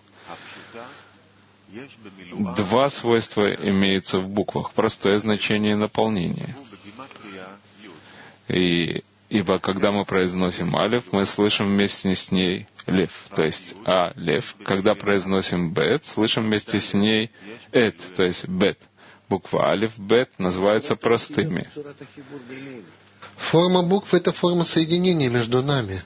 Два свойства имеются в буквах: простое значение и наполнение. И ибо когда мы произносим алиф, мы слышим вместе с ней лев, то есть алеф. Когда произносим бет, слышим вместе с ней эт, то есть бет. Буква алиф, бет называются простыми. Форма букв — это форма соединения между нами.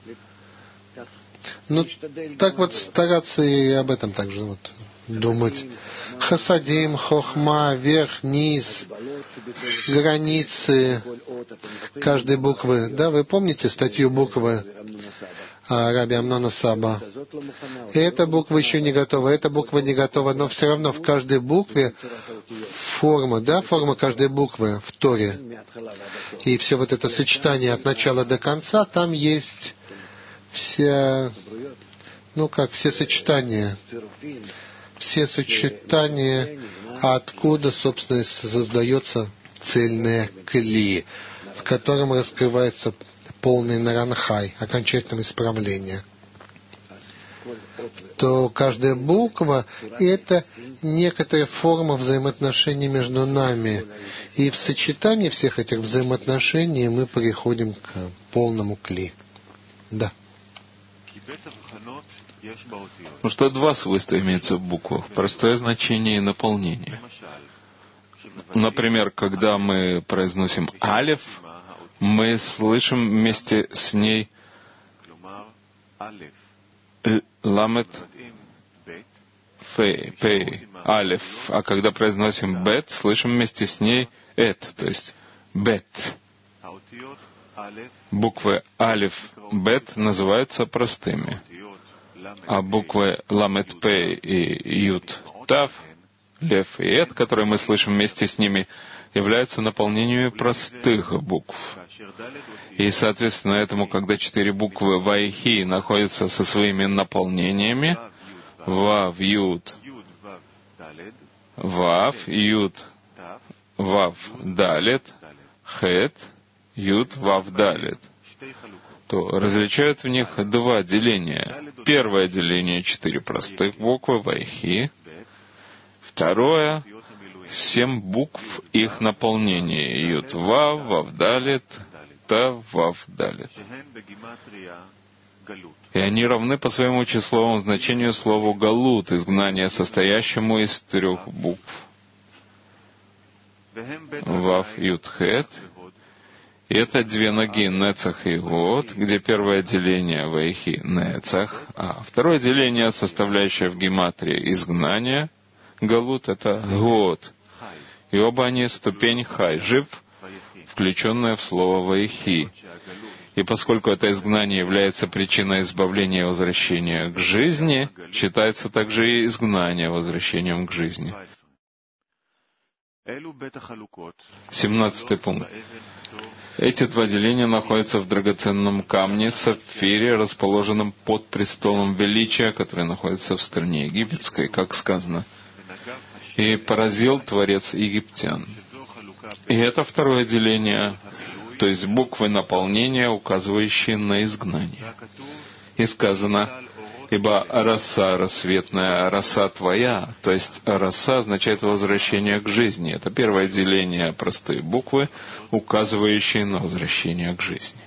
Ну, так вот стараться и об этом также вот думать. Хасадим, хохма, верх, низ, границы каждой буквы. Да, вы помните статью буквы Раби Амнона Саба? И эта буква еще не готова, эта буква не готова, но все равно в каждой букве форма, да, форма каждой буквы в Торе. И все вот это сочетание от начала до конца, там есть все, все сочетания, откуда, собственно, создается цельное кли, в котором раскрывается полный наранхай, окончательное исправление. То каждая буква — это некоторая форма взаимоотношений между нами. И в сочетании всех этих взаимоотношений мы приходим к полному кли. Да. Потому что два свойства имеются в буквах. Простое значение и наполнение. Например, когда мы произносим алиф, мы слышим вместе с ней ламет, фей, алиф. А когда произносим бет, слышим вместе с ней эт, то есть бет. Буквы алиф, бет называются простыми. А буквы ламет, пей и ют, тав, лев и эт, которые мы слышим вместе с ними, являются наполнениями простых букв. И, соответственно, этому, когда 4 буквы вайхи находятся со своими наполнениями, вав, ют, вав, далет, хет, ют, вав, далет, то различают в них два деления. Первое деление — 4 простых буквы вайхи. Второе — 7 букв их наполнения. Ют, вав, вав, далет, тав, вав, далет. И они равны по своему числовому значению слову галут, изгнание, состоящему из 3 букв. Вав, ют, хет. И это 2 ноги нецах и год, где первое деление вайхи нецах, а второе деление, составляющее в гематрии изгнание, галут, это год. И оба они ступень хай, жив, включенная в слово вайхи. И поскольку это изгнание является причиной избавления и возвращения к жизни, считается также и изгнание возвращением к жизни. 17 пункт. Эти 2 деления находятся в драгоценном камне, сапфире, расположенном под престолом величия, который находится в стране египетской, как сказано. И поразил Творец египтян. И это второе деление, то есть буквы наполнения, указывающие на изгнание. И сказано: «Ибо роса рассветная, роса твоя», то есть роса означает возвращение к жизни. Это первое деление, простые буквы, указывающие на возвращение к жизни.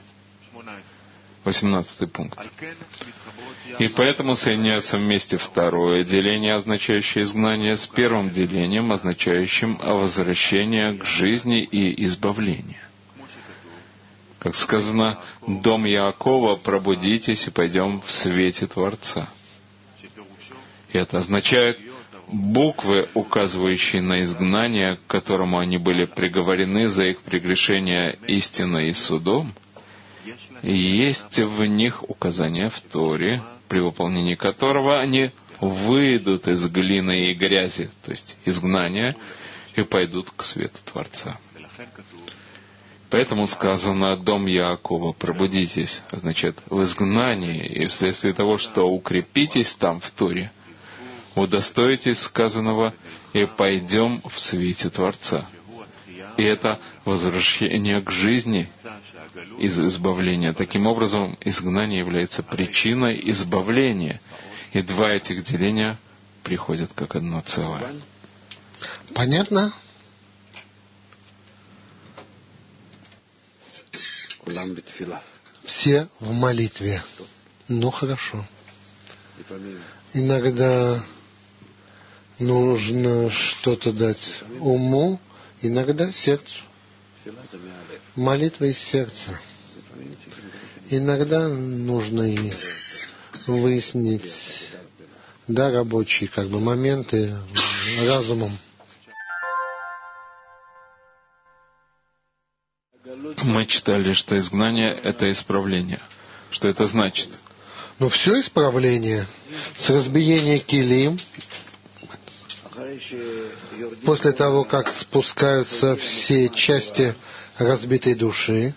18 пункт. И поэтому соединяются вместе второе деление, означающее изгнание, с первым делением, означающим возвращение к жизни и избавление. Как сказано: «Дом Яакова, пробудитесь и пойдем в свете Творца». И это означает буквы, указывающие на изгнание, к которому они были приговорены за их прегрешение истиной и судом. И есть в них указание в Торе, при выполнении которого они выйдут из глины и грязи, то есть изгнания, и пойдут к свету Творца. Поэтому сказано: «Дом Яакова, пробудитесь», означает в изгнании, и вследствие того, что укрепитесь там в Торе, удостоитесь сказанного, и пойдем в свете Творца. И это возвращение к жизни из избавления. Таким образом, изгнание является причиной избавления. И 2 этих деления приходят как одно целое. Понятно? Все в молитве. Ну, хорошо. Иногда нужно что-то дать уму, иногда сердцу. Молитва из сердца. Иногда нужно и выяснить, да, рабочие моменты разумом. Мы читали, что изгнание — это исправление. Что это значит? Ну, все исправление. С разбиения килим, после того, как спускаются все части разбитой души,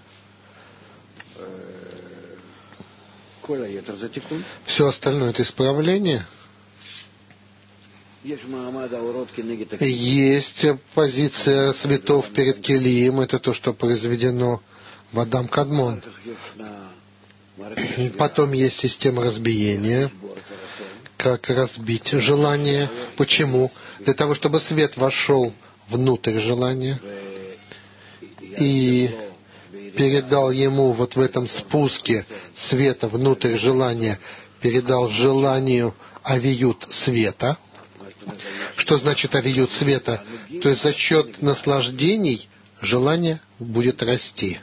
все остальное — это исправление. Есть позиция светов перед килим, это то, что произведено в Адам Кадмон. Потом есть система разбиения, как разбить желание. Почему? Для того, чтобы свет вошел внутрь желания и передал ему в этом спуске света внутрь желания, передал желанию авиют света. Что значит авиют света? То есть за счет наслаждений желание будет расти.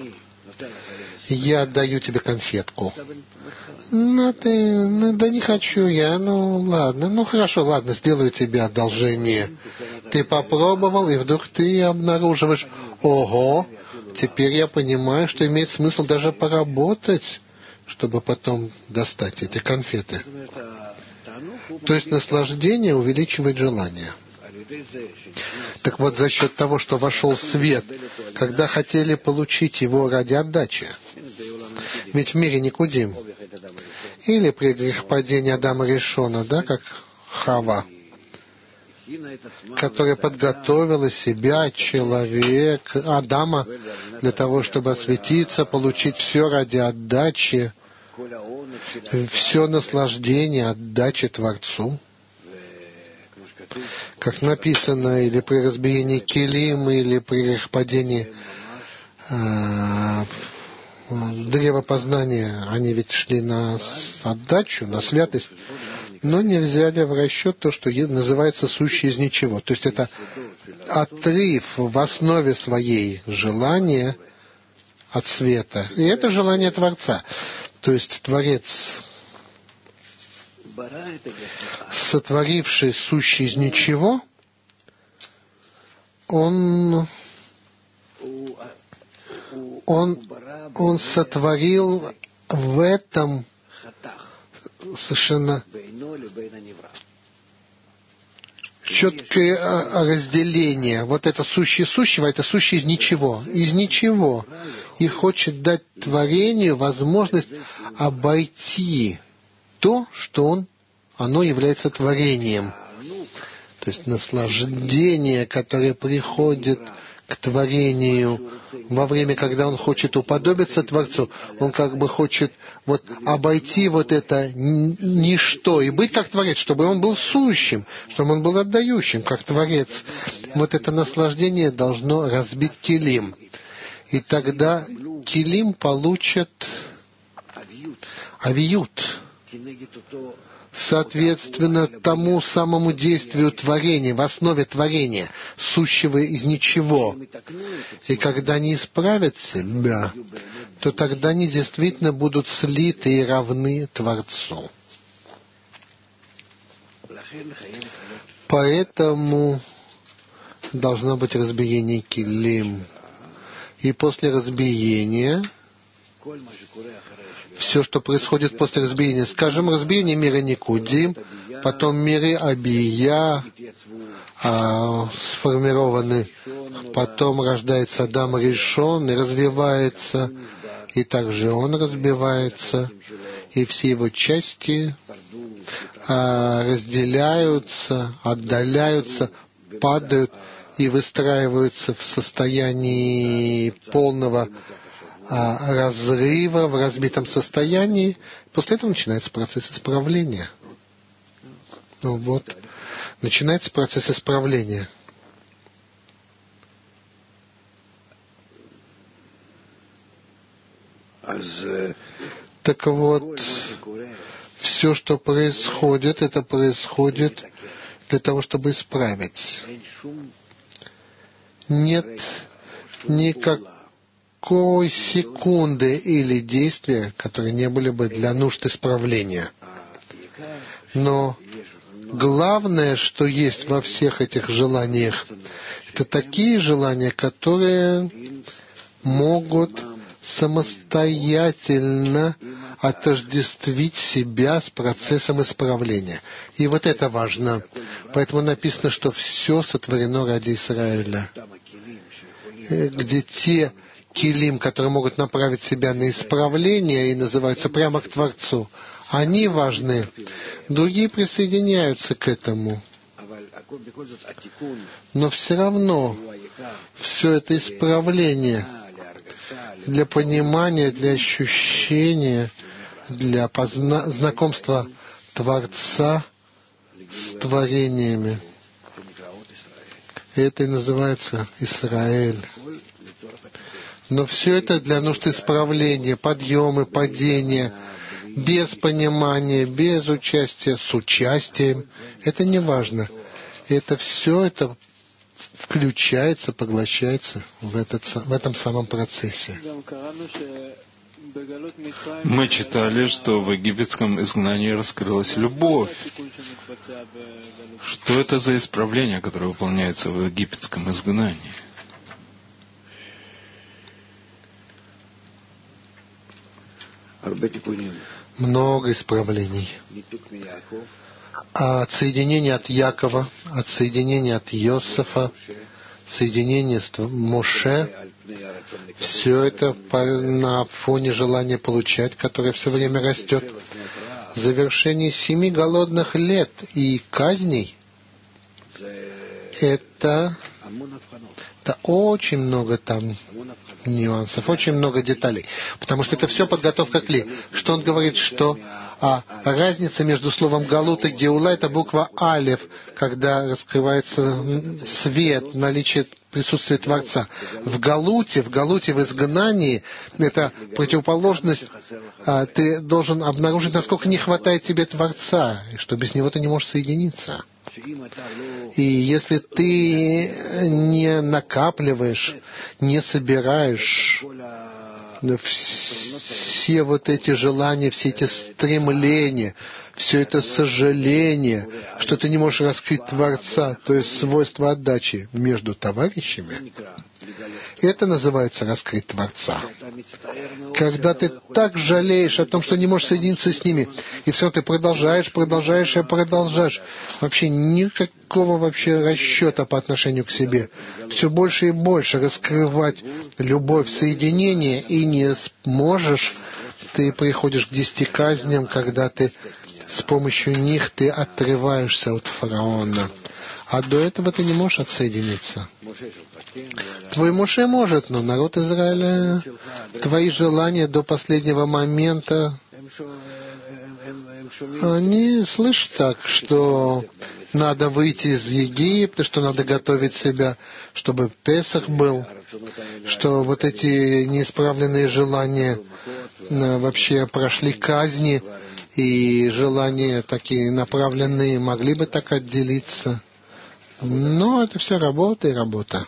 Я даю тебе конфетку. Да не хочу я. Ладно. Хорошо, ладно, сделаю тебе одолжение. Ты попробовал, и вдруг ты обнаруживаешь: ого, теперь я понимаю, что имеет смысл даже поработать, чтобы потом достать эти конфеты. То есть наслаждение увеличивает желание. Так вот, за счет того, что вошел свет, когда хотели получить его ради отдачи, ведь в мире Никудим, или при грехопадении Адама Ришона, да, как Хава, которая подготовила себя, человек, Адама, для того, чтобы осветиться, получить все ради отдачи, все наслаждение отдачи Творцу. Как написано, или при разбиении килим, или при грехопадении древа познания, они ведь шли на отдачу, на святость, но не взяли в расчет то, что называется сущее из ничего. То есть это отрыв в основе своей желания от света. И это желание Творца. То есть Творец, сотворивший сущее из ничего, он сотворил в этом совершенно четкое разделение. Вот это сущее сущего, это сущее из ничего. Из ничего. И хочет дать творению возможность обойти то, что оно является творением. То есть наслаждение, которое приходит к творению во время, когда он хочет уподобиться Творцу, он хочет обойти это ничто и быть как Творец, чтобы он был сущим, чтобы он был отдающим, как Творец. Вот это наслаждение должно разбить килим. И тогда килим получат авиют, соответственно тому самому действию творения, в основе творения, сущего из ничего. И когда они исправят себя, то тогда они действительно будут слиты и равны Творцу. Поэтому должно быть разбиение килим. И после разбиения, все, что происходит после разбиения, скажем, разбиение мира Никудим, потом миры Абия сформированы, потом рождается Адам Ришон и развивается, и также он разбивается, и все его части разделяются, отдаляются, падают и выстраиваются в состоянии полного разрыва, в разбитом состоянии. После этого начинается процесс исправления. Начинается процесс исправления. Так вот, все, что происходит, это происходит для того, чтобы исправить. Нет никакой секунды или действия, которые не были бы для нужд исправления. Но главное, что есть во всех этих желаниях, это такие желания, которые могут самостоятельно отождествить себя с процессом исправления. И вот это важно. Поэтому написано, что все сотворено ради Израиля. Где те килим, которые могут направить себя на исправление и называются прямо к Творцу, они важны. Другие присоединяются к этому. Но все равно все это исправление для понимания, для ощущения, для знакомства Творца с творениями. Это и называется Израиль. Но все это для нужд исправления, подъемы, падения, без понимания, без участия, с участием. Это не важно. Это все это включается, поглощается в этом самом процессе. Мы читали, что в египетском изгнании раскрылась любовь. Что это за исправление, которое выполняется в египетском изгнании? Много исправлений. Отсоединение от Якова, отсоединение от Йосефа, соединение с Моше, все это на фоне желания получать, которое все время растет. Завершение 7 голодных лет и казней — это очень много там нюансов, очень много деталей. Потому что это все подготовка к ли. Что он говорит, что разница между словом «галут» и «геула» — это буква «алев», когда раскрывается свет, наличие присутствия Творца. В галуте, в изгнании, это противоположность, ты должен обнаружить, насколько не хватает тебе Творца, и что без него ты не можешь соединиться. И если ты не накапливаешь, не собираешь все вот эти желания, все эти стремления, все это сожаление, что ты не можешь раскрыть Творца, то есть свойство отдачи между товарищами, это называется раскрыть Творца. Когда ты так жалеешь о том, что не можешь соединиться с ними, и все, ты продолжаешь. Вообще никакого вообще расчета по отношению к себе. Все больше и больше раскрывать любовь, соединение, и не сможешь, ты приходишь к 10 казням, когда ты с помощью них ты отрываешься от фараона. А до этого ты не можешь отсоединиться. Твой Моше может, но народ Израиля, твои желания до последнего момента, они слышат так, что надо выйти из Египта, что надо готовить себя, чтобы Песах был, что вот эти неисправленные желания вообще прошли казни, и желания такие направленные могли бы так отделиться. Но это все работа и работа,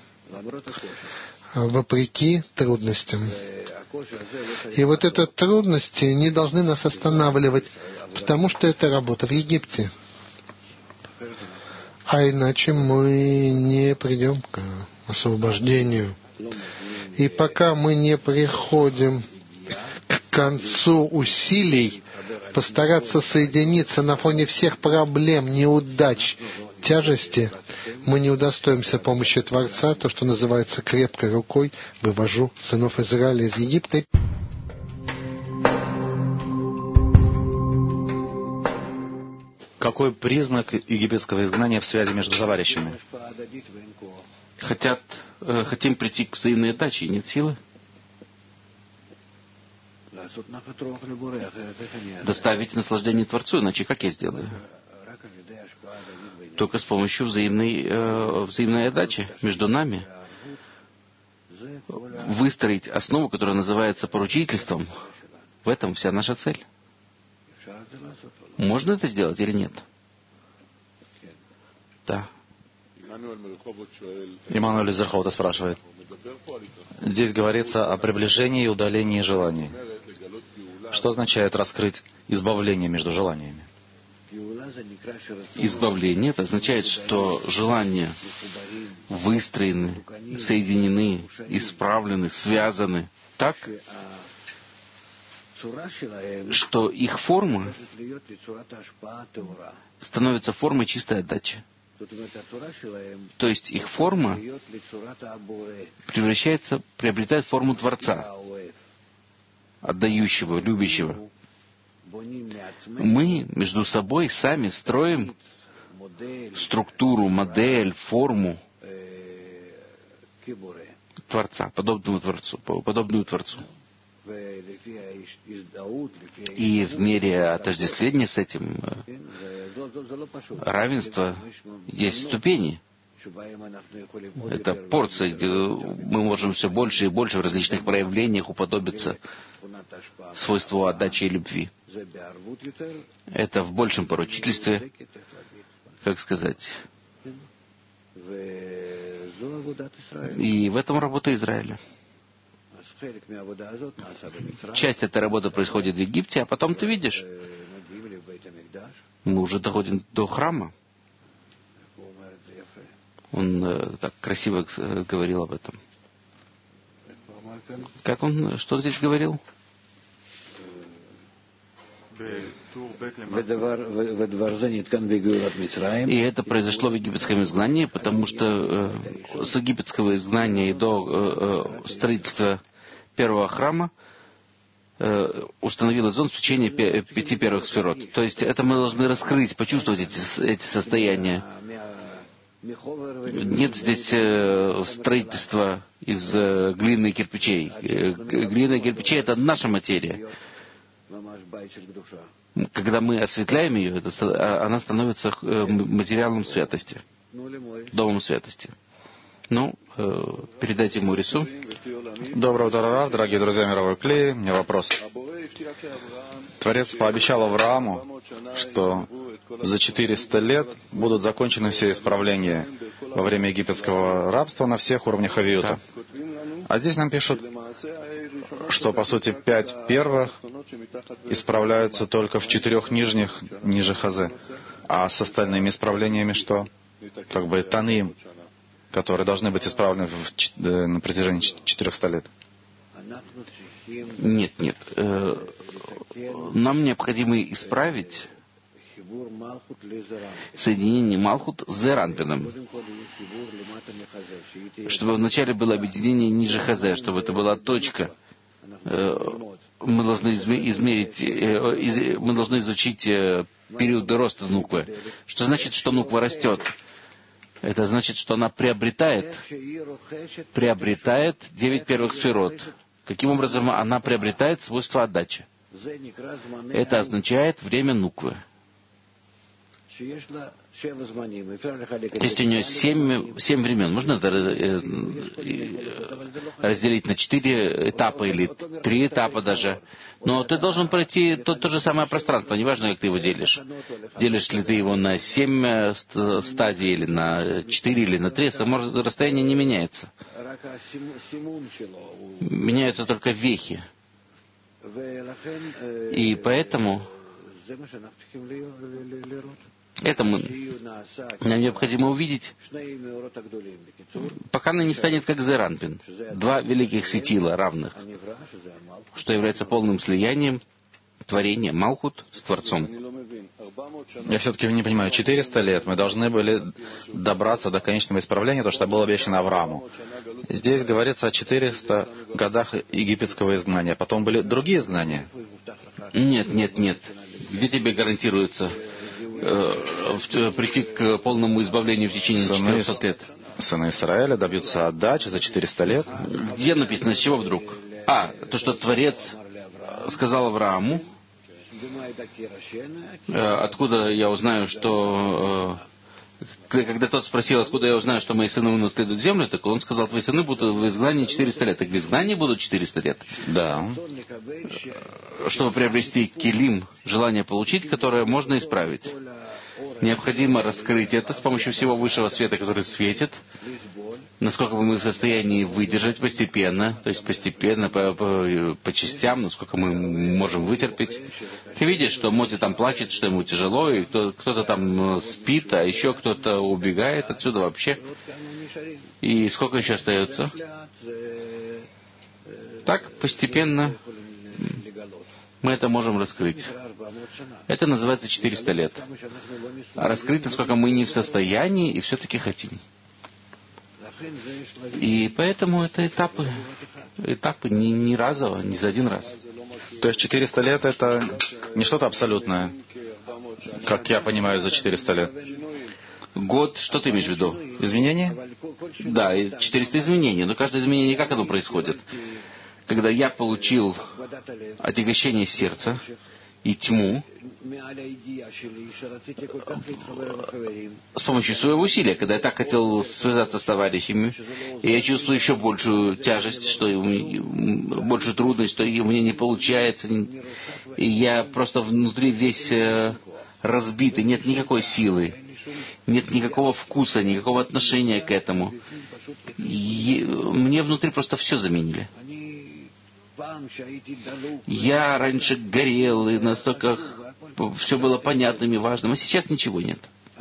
вопреки трудностям. И вот эти трудности не должны нас останавливать, потому что это работа в Египте. А иначе мы не придем к освобождению. И пока мы не приходим к концу усилий постараться соединиться на фоне всех проблем, неудач, тяжести, мы не удостоимся помощи Творца, то, что называется крепкой рукой, вывожу сынов Израиля из Египта. Какой признак египетского изгнания в связи между товарищами? Хотим прийти к взаимной отдаче, и нет силы? Доставить наслаждение Творцу, иначе как я сделаю? Только с помощью взаимной отдачи между нами. выстроить основу, которая называется поручительством. В этом вся наша цель. Можно это сделать или нет? Да. Иммануэль из Раховата спрашивает. Здесь говорится о приближении и удалении желаний. Что означает раскрыть избавление между желаниями? Избавление — это означает, что желания выстроены, соединены, исправлены, связаны так, что их форма становится формой чистой отдачи. То есть их форма приобретает форму Творца, отдающего, любящего. Мы между собой сами строим структуру, модель, форму Творца, подобную Творцу. И в мере отождествления с этим равенства есть ступени. Это порции, где мы можем все больше и больше в различных проявлениях уподобиться свойству отдачи и любви. Это в большем поручительстве, как сказать. И в этом работа Израиля. Часть этой работы происходит в Египте, а потом ты видишь, мы уже доходим до храма. Он так красиво говорил об этом. Как он, что здесь говорил? И это произошло в египетском изгнании, потому что с египетского изгнания и до строительства первого храма установилась зон в течение 5 первых сферот. То есть это мы должны раскрыть, почувствовать эти состояния. Нет здесь строительства из глины и кирпичей. Глина и кирпичи — это наша материя. Когда мы осветляем ее, она становится материалом святости, домом святости. Передайте Морису. Доброе утро, Рав, дорогие друзья мировой клей. У меня вопрос. Творец пообещал Аврааму, что за 400 лет будут закончены все исправления во время египетского рабства на всех уровнях авиюта. А здесь нам пишут, что, по сути, 5 первых исправляются только в 4 нижних, ниже Хазе. А с остальными исправлениями что? Как бы Таным, которые должны быть исправлены на протяжении 400 лет. Нет. Нам необходимо исправить соединение Малхут с Зеранпином. Чтобы вначале было объединение ниже Хазе, чтобы это была точка. Мы должны изучить периоды роста нуквы. Что значит, что нуква растет? Это значит, что она приобретает 9 первых сферот. Каким образом она приобретает свойства отдачи? Это означает время нуквы. То есть у нее 7 времен. Можно это разделить на 4 этапа или 3 этапа даже. Но ты должен пройти то же самое пространство, неважно, как ты его делишь. Делишь ли ты его на 7 стадий, или на 4, или на 3, расстояние не меняется. Меняются только вехи. И поэтому нам необходимо увидеть, пока она не станет как Зеранпин. 2 великих светила равных, что является полным слиянием творения Малхут с Творцом. Я все-таки не понимаю, 400 лет мы должны были добраться до конечного исправления, то, что было обещано Аврааму. Здесь говорится о 400 годах египетского изгнания. Потом были другие изгнания. Нет. Где тебе гарантируется прийти к полному избавлению в течение 400 лет? Сыны Израиля добьются отдачи за 400 лет. Где написано, с чего вдруг? То, что Творец сказал Аврааму. Откуда я узнаю, что когда тот спросил, откуда я узнаю, что мои сыны унаследуют землю, так он сказал, твои сыны будут в изгнании 400 лет. Так в изгнании будут 400 лет? Да. Чтобы приобрести килим, желание получить, которое можно исправить. Необходимо раскрыть это с помощью всего высшего света, который светит, насколько мы в состоянии выдержать постепенно, то есть постепенно, по частям, насколько мы можем вытерпеть. Ты видишь, что Моти там плачет, что ему тяжело, и кто-то там спит, а еще кто-то убегает отсюда вообще. И сколько еще остается? Так, постепенно мы это можем раскрыть. Это называется 400 лет. А раскрыть, насколько мы не в состоянии и все-таки хотим. И поэтому это этапы не разово, не за один раз. То есть 400 лет это не что-то абсолютное, как я понимаю, за 400 лет. Год, что ты имеешь в виду? Изменения? Да, 400 изменений. Но каждое изменение, как оно происходит? Когда я получил отягощение сердца и тьму с помощью своего усилия, когда я так хотел связаться с товарищами, и я чувствую еще большую тяжесть, что большую трудность, что у меня не получается, и я просто внутри весь разбитый, нет никакой силы, нет никакого вкуса, никакого отношения к этому. Мне внутри просто все заменили. Я раньше горел, и настолько все было понятным и важным, а сейчас ничего нет.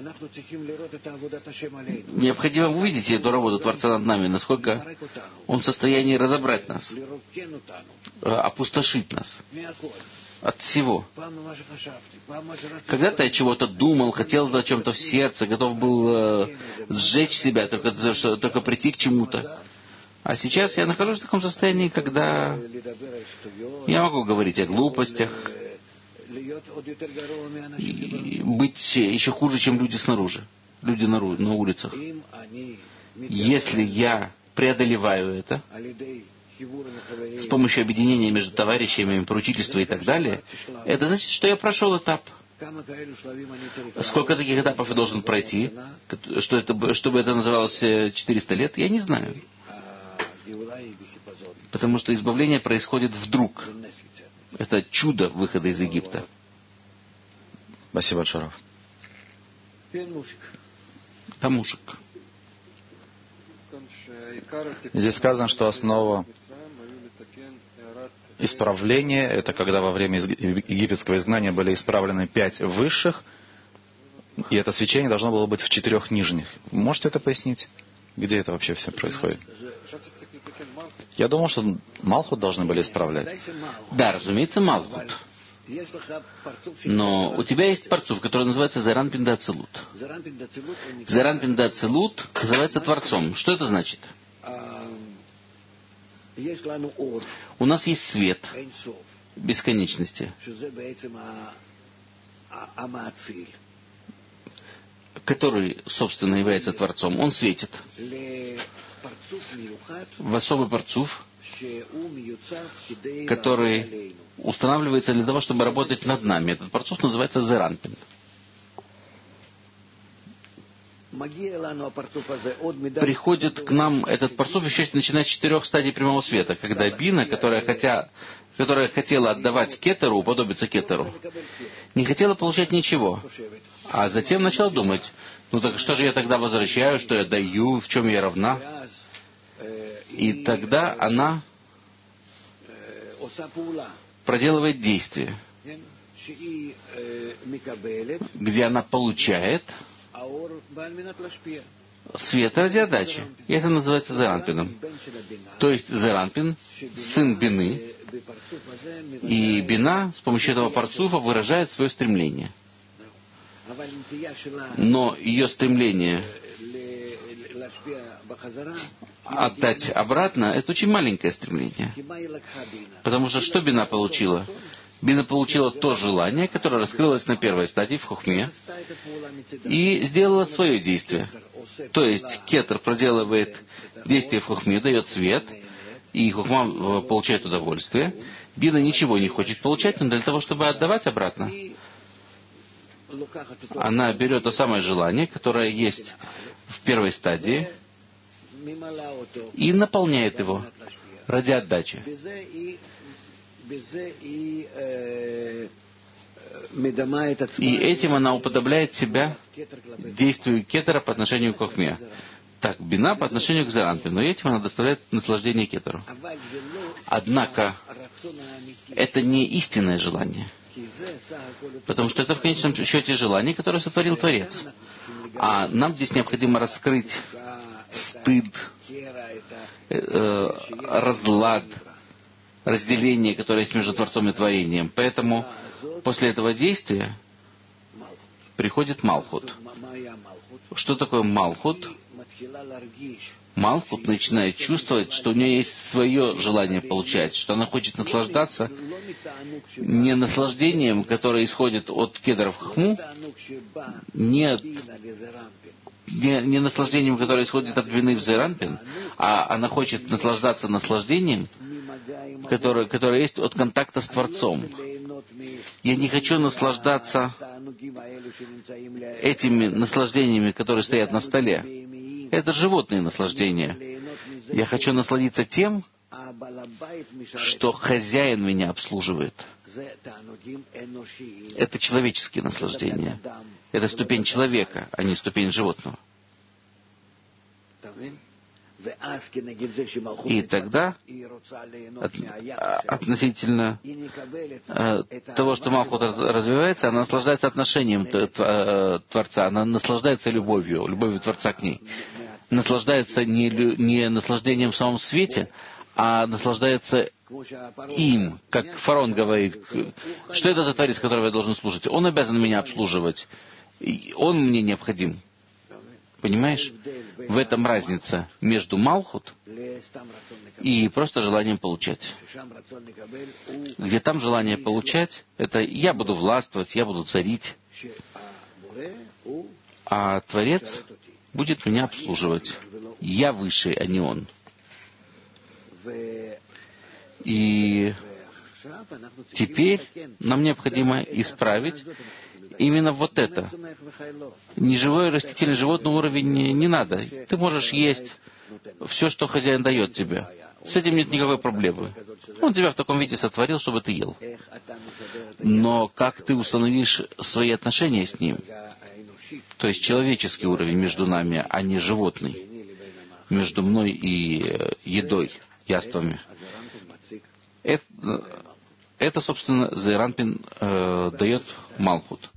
Необходимо увидеть эту работу Творца над нами, насколько Он в состоянии разобрать нас, опустошить нас от всего. Когда-то я чего-то думал, хотел о чем-то в сердце, готов был сжечь себя, только прийти к чему-то. А сейчас я нахожусь в таком состоянии, когда я могу говорить о глупостях и быть еще хуже, чем люди снаружи, люди на улицах. Если я преодолеваю это с помощью объединения между товарищами, поручительства и так далее, это значит, что я прошел этап. Сколько таких этапов я должен пройти, чтобы это называлось 400 лет, я не знаю. Потому что избавление происходит вдруг. Это чудо выхода из Египта. Спасибо, Шаров. Тамушек. Здесь сказано, что основа исправления — это когда во время египетского изгнания были исправлены 5 высших, и это свечение должно было быть в 4 нижних. Можете это пояснить? Где это вообще все происходит? Я думал, что Малхут должны были исправлять. Да, разумеется, Малхут. Но у тебя есть парцуф, который называется Зеран Пин де Ацилут. Зеран Пин де Ацилут называется Творцом. Что это значит? У нас есть свет бесконечности, который, собственно, является Творцом. Он светит в особый парцуф, который устанавливается для того, чтобы работать над нами. Этот парцуф называется Зеранпин. Приходит к нам этот парцуф еще начиная с 4 стадий прямого света, когда Бина, которая хотела отдавать кетеру, уподобиться кетеру, не хотела получать ничего, а затем начала думать, ну так что же я тогда возвращаю, что я даю, в чем я равна? И тогда она проделывает действие, где она получает свет ради отдачи. И это называется Зеранпином. То есть Зеранпин, сын Бины, и Бина с помощью этого парцуфа выражает свое стремление. Но ее стремление отдать обратно — это очень маленькое стремление. Потому что Бина получила? Бина получила то желание, которое раскрылось на первой стадии в Хохме, и сделала свое действие. То есть кетер проделывает действие в Хохме, дает свет, и Хохма получает удовольствие. Бина ничего не хочет получать, но для того, чтобы отдавать обратно, она берет то самое желание, которое есть в первой стадии, и наполняет его ради отдачи. И этим она уподобляет себя действию кетера по отношению к хохме. Так, бина по отношению к зеранпину. И этим она доставляет наслаждение кетеру. Однако, это не истинное желание. Потому что это в конечном счете желание, которое сотворил Творец. А нам здесь необходимо раскрыть стыд, разлад, разделение, которое есть между Творцом и Творением. Поэтому после этого действия приходит Малхут. Что такое Малхут? Малхут начинает чувствовать, что у нее есть свое желание получать, что она хочет наслаждаться не наслаждением, которое исходит от кедров хохму, не наслаждением, которое исходит от вины в зеранпин, а она хочет наслаждаться наслаждением, которое есть от контакта с Творцом. Я не хочу наслаждаться этими наслаждениями, которые стоят на столе. Это животные наслаждения. Я хочу насладиться тем, что хозяин меня обслуживает. Это человеческие наслаждения. Это ступень человека, а не ступень животного. И тогда, относительно того, что Малхут развивается, она наслаждается отношением Творца, она наслаждается любовью Творца к ней. Наслаждается не наслаждением в самом свете, а наслаждается им, как фараон говорит, что это за Творец, которого я должен служить. Он обязан меня обслуживать, он мне необходим. Понимаешь? В этом разница между Малхут и просто желанием получать. Где там желание получать, это я буду властвовать, я буду царить, а Творец будет меня обслуживать. Я выше, а не он. И теперь нам необходимо исправить именно вот это. Неживой, растительный, животный уровень не надо. Ты можешь есть все, что хозяин дает тебе. С этим нет никакой проблемы. Он тебя в таком виде сотворил, чтобы ты ел. Но как ты установишь свои отношения с ним, то есть человеческий уровень между нами, а не животный, между мной и едой, яствами, это собственно, зеранпин дает Малхут.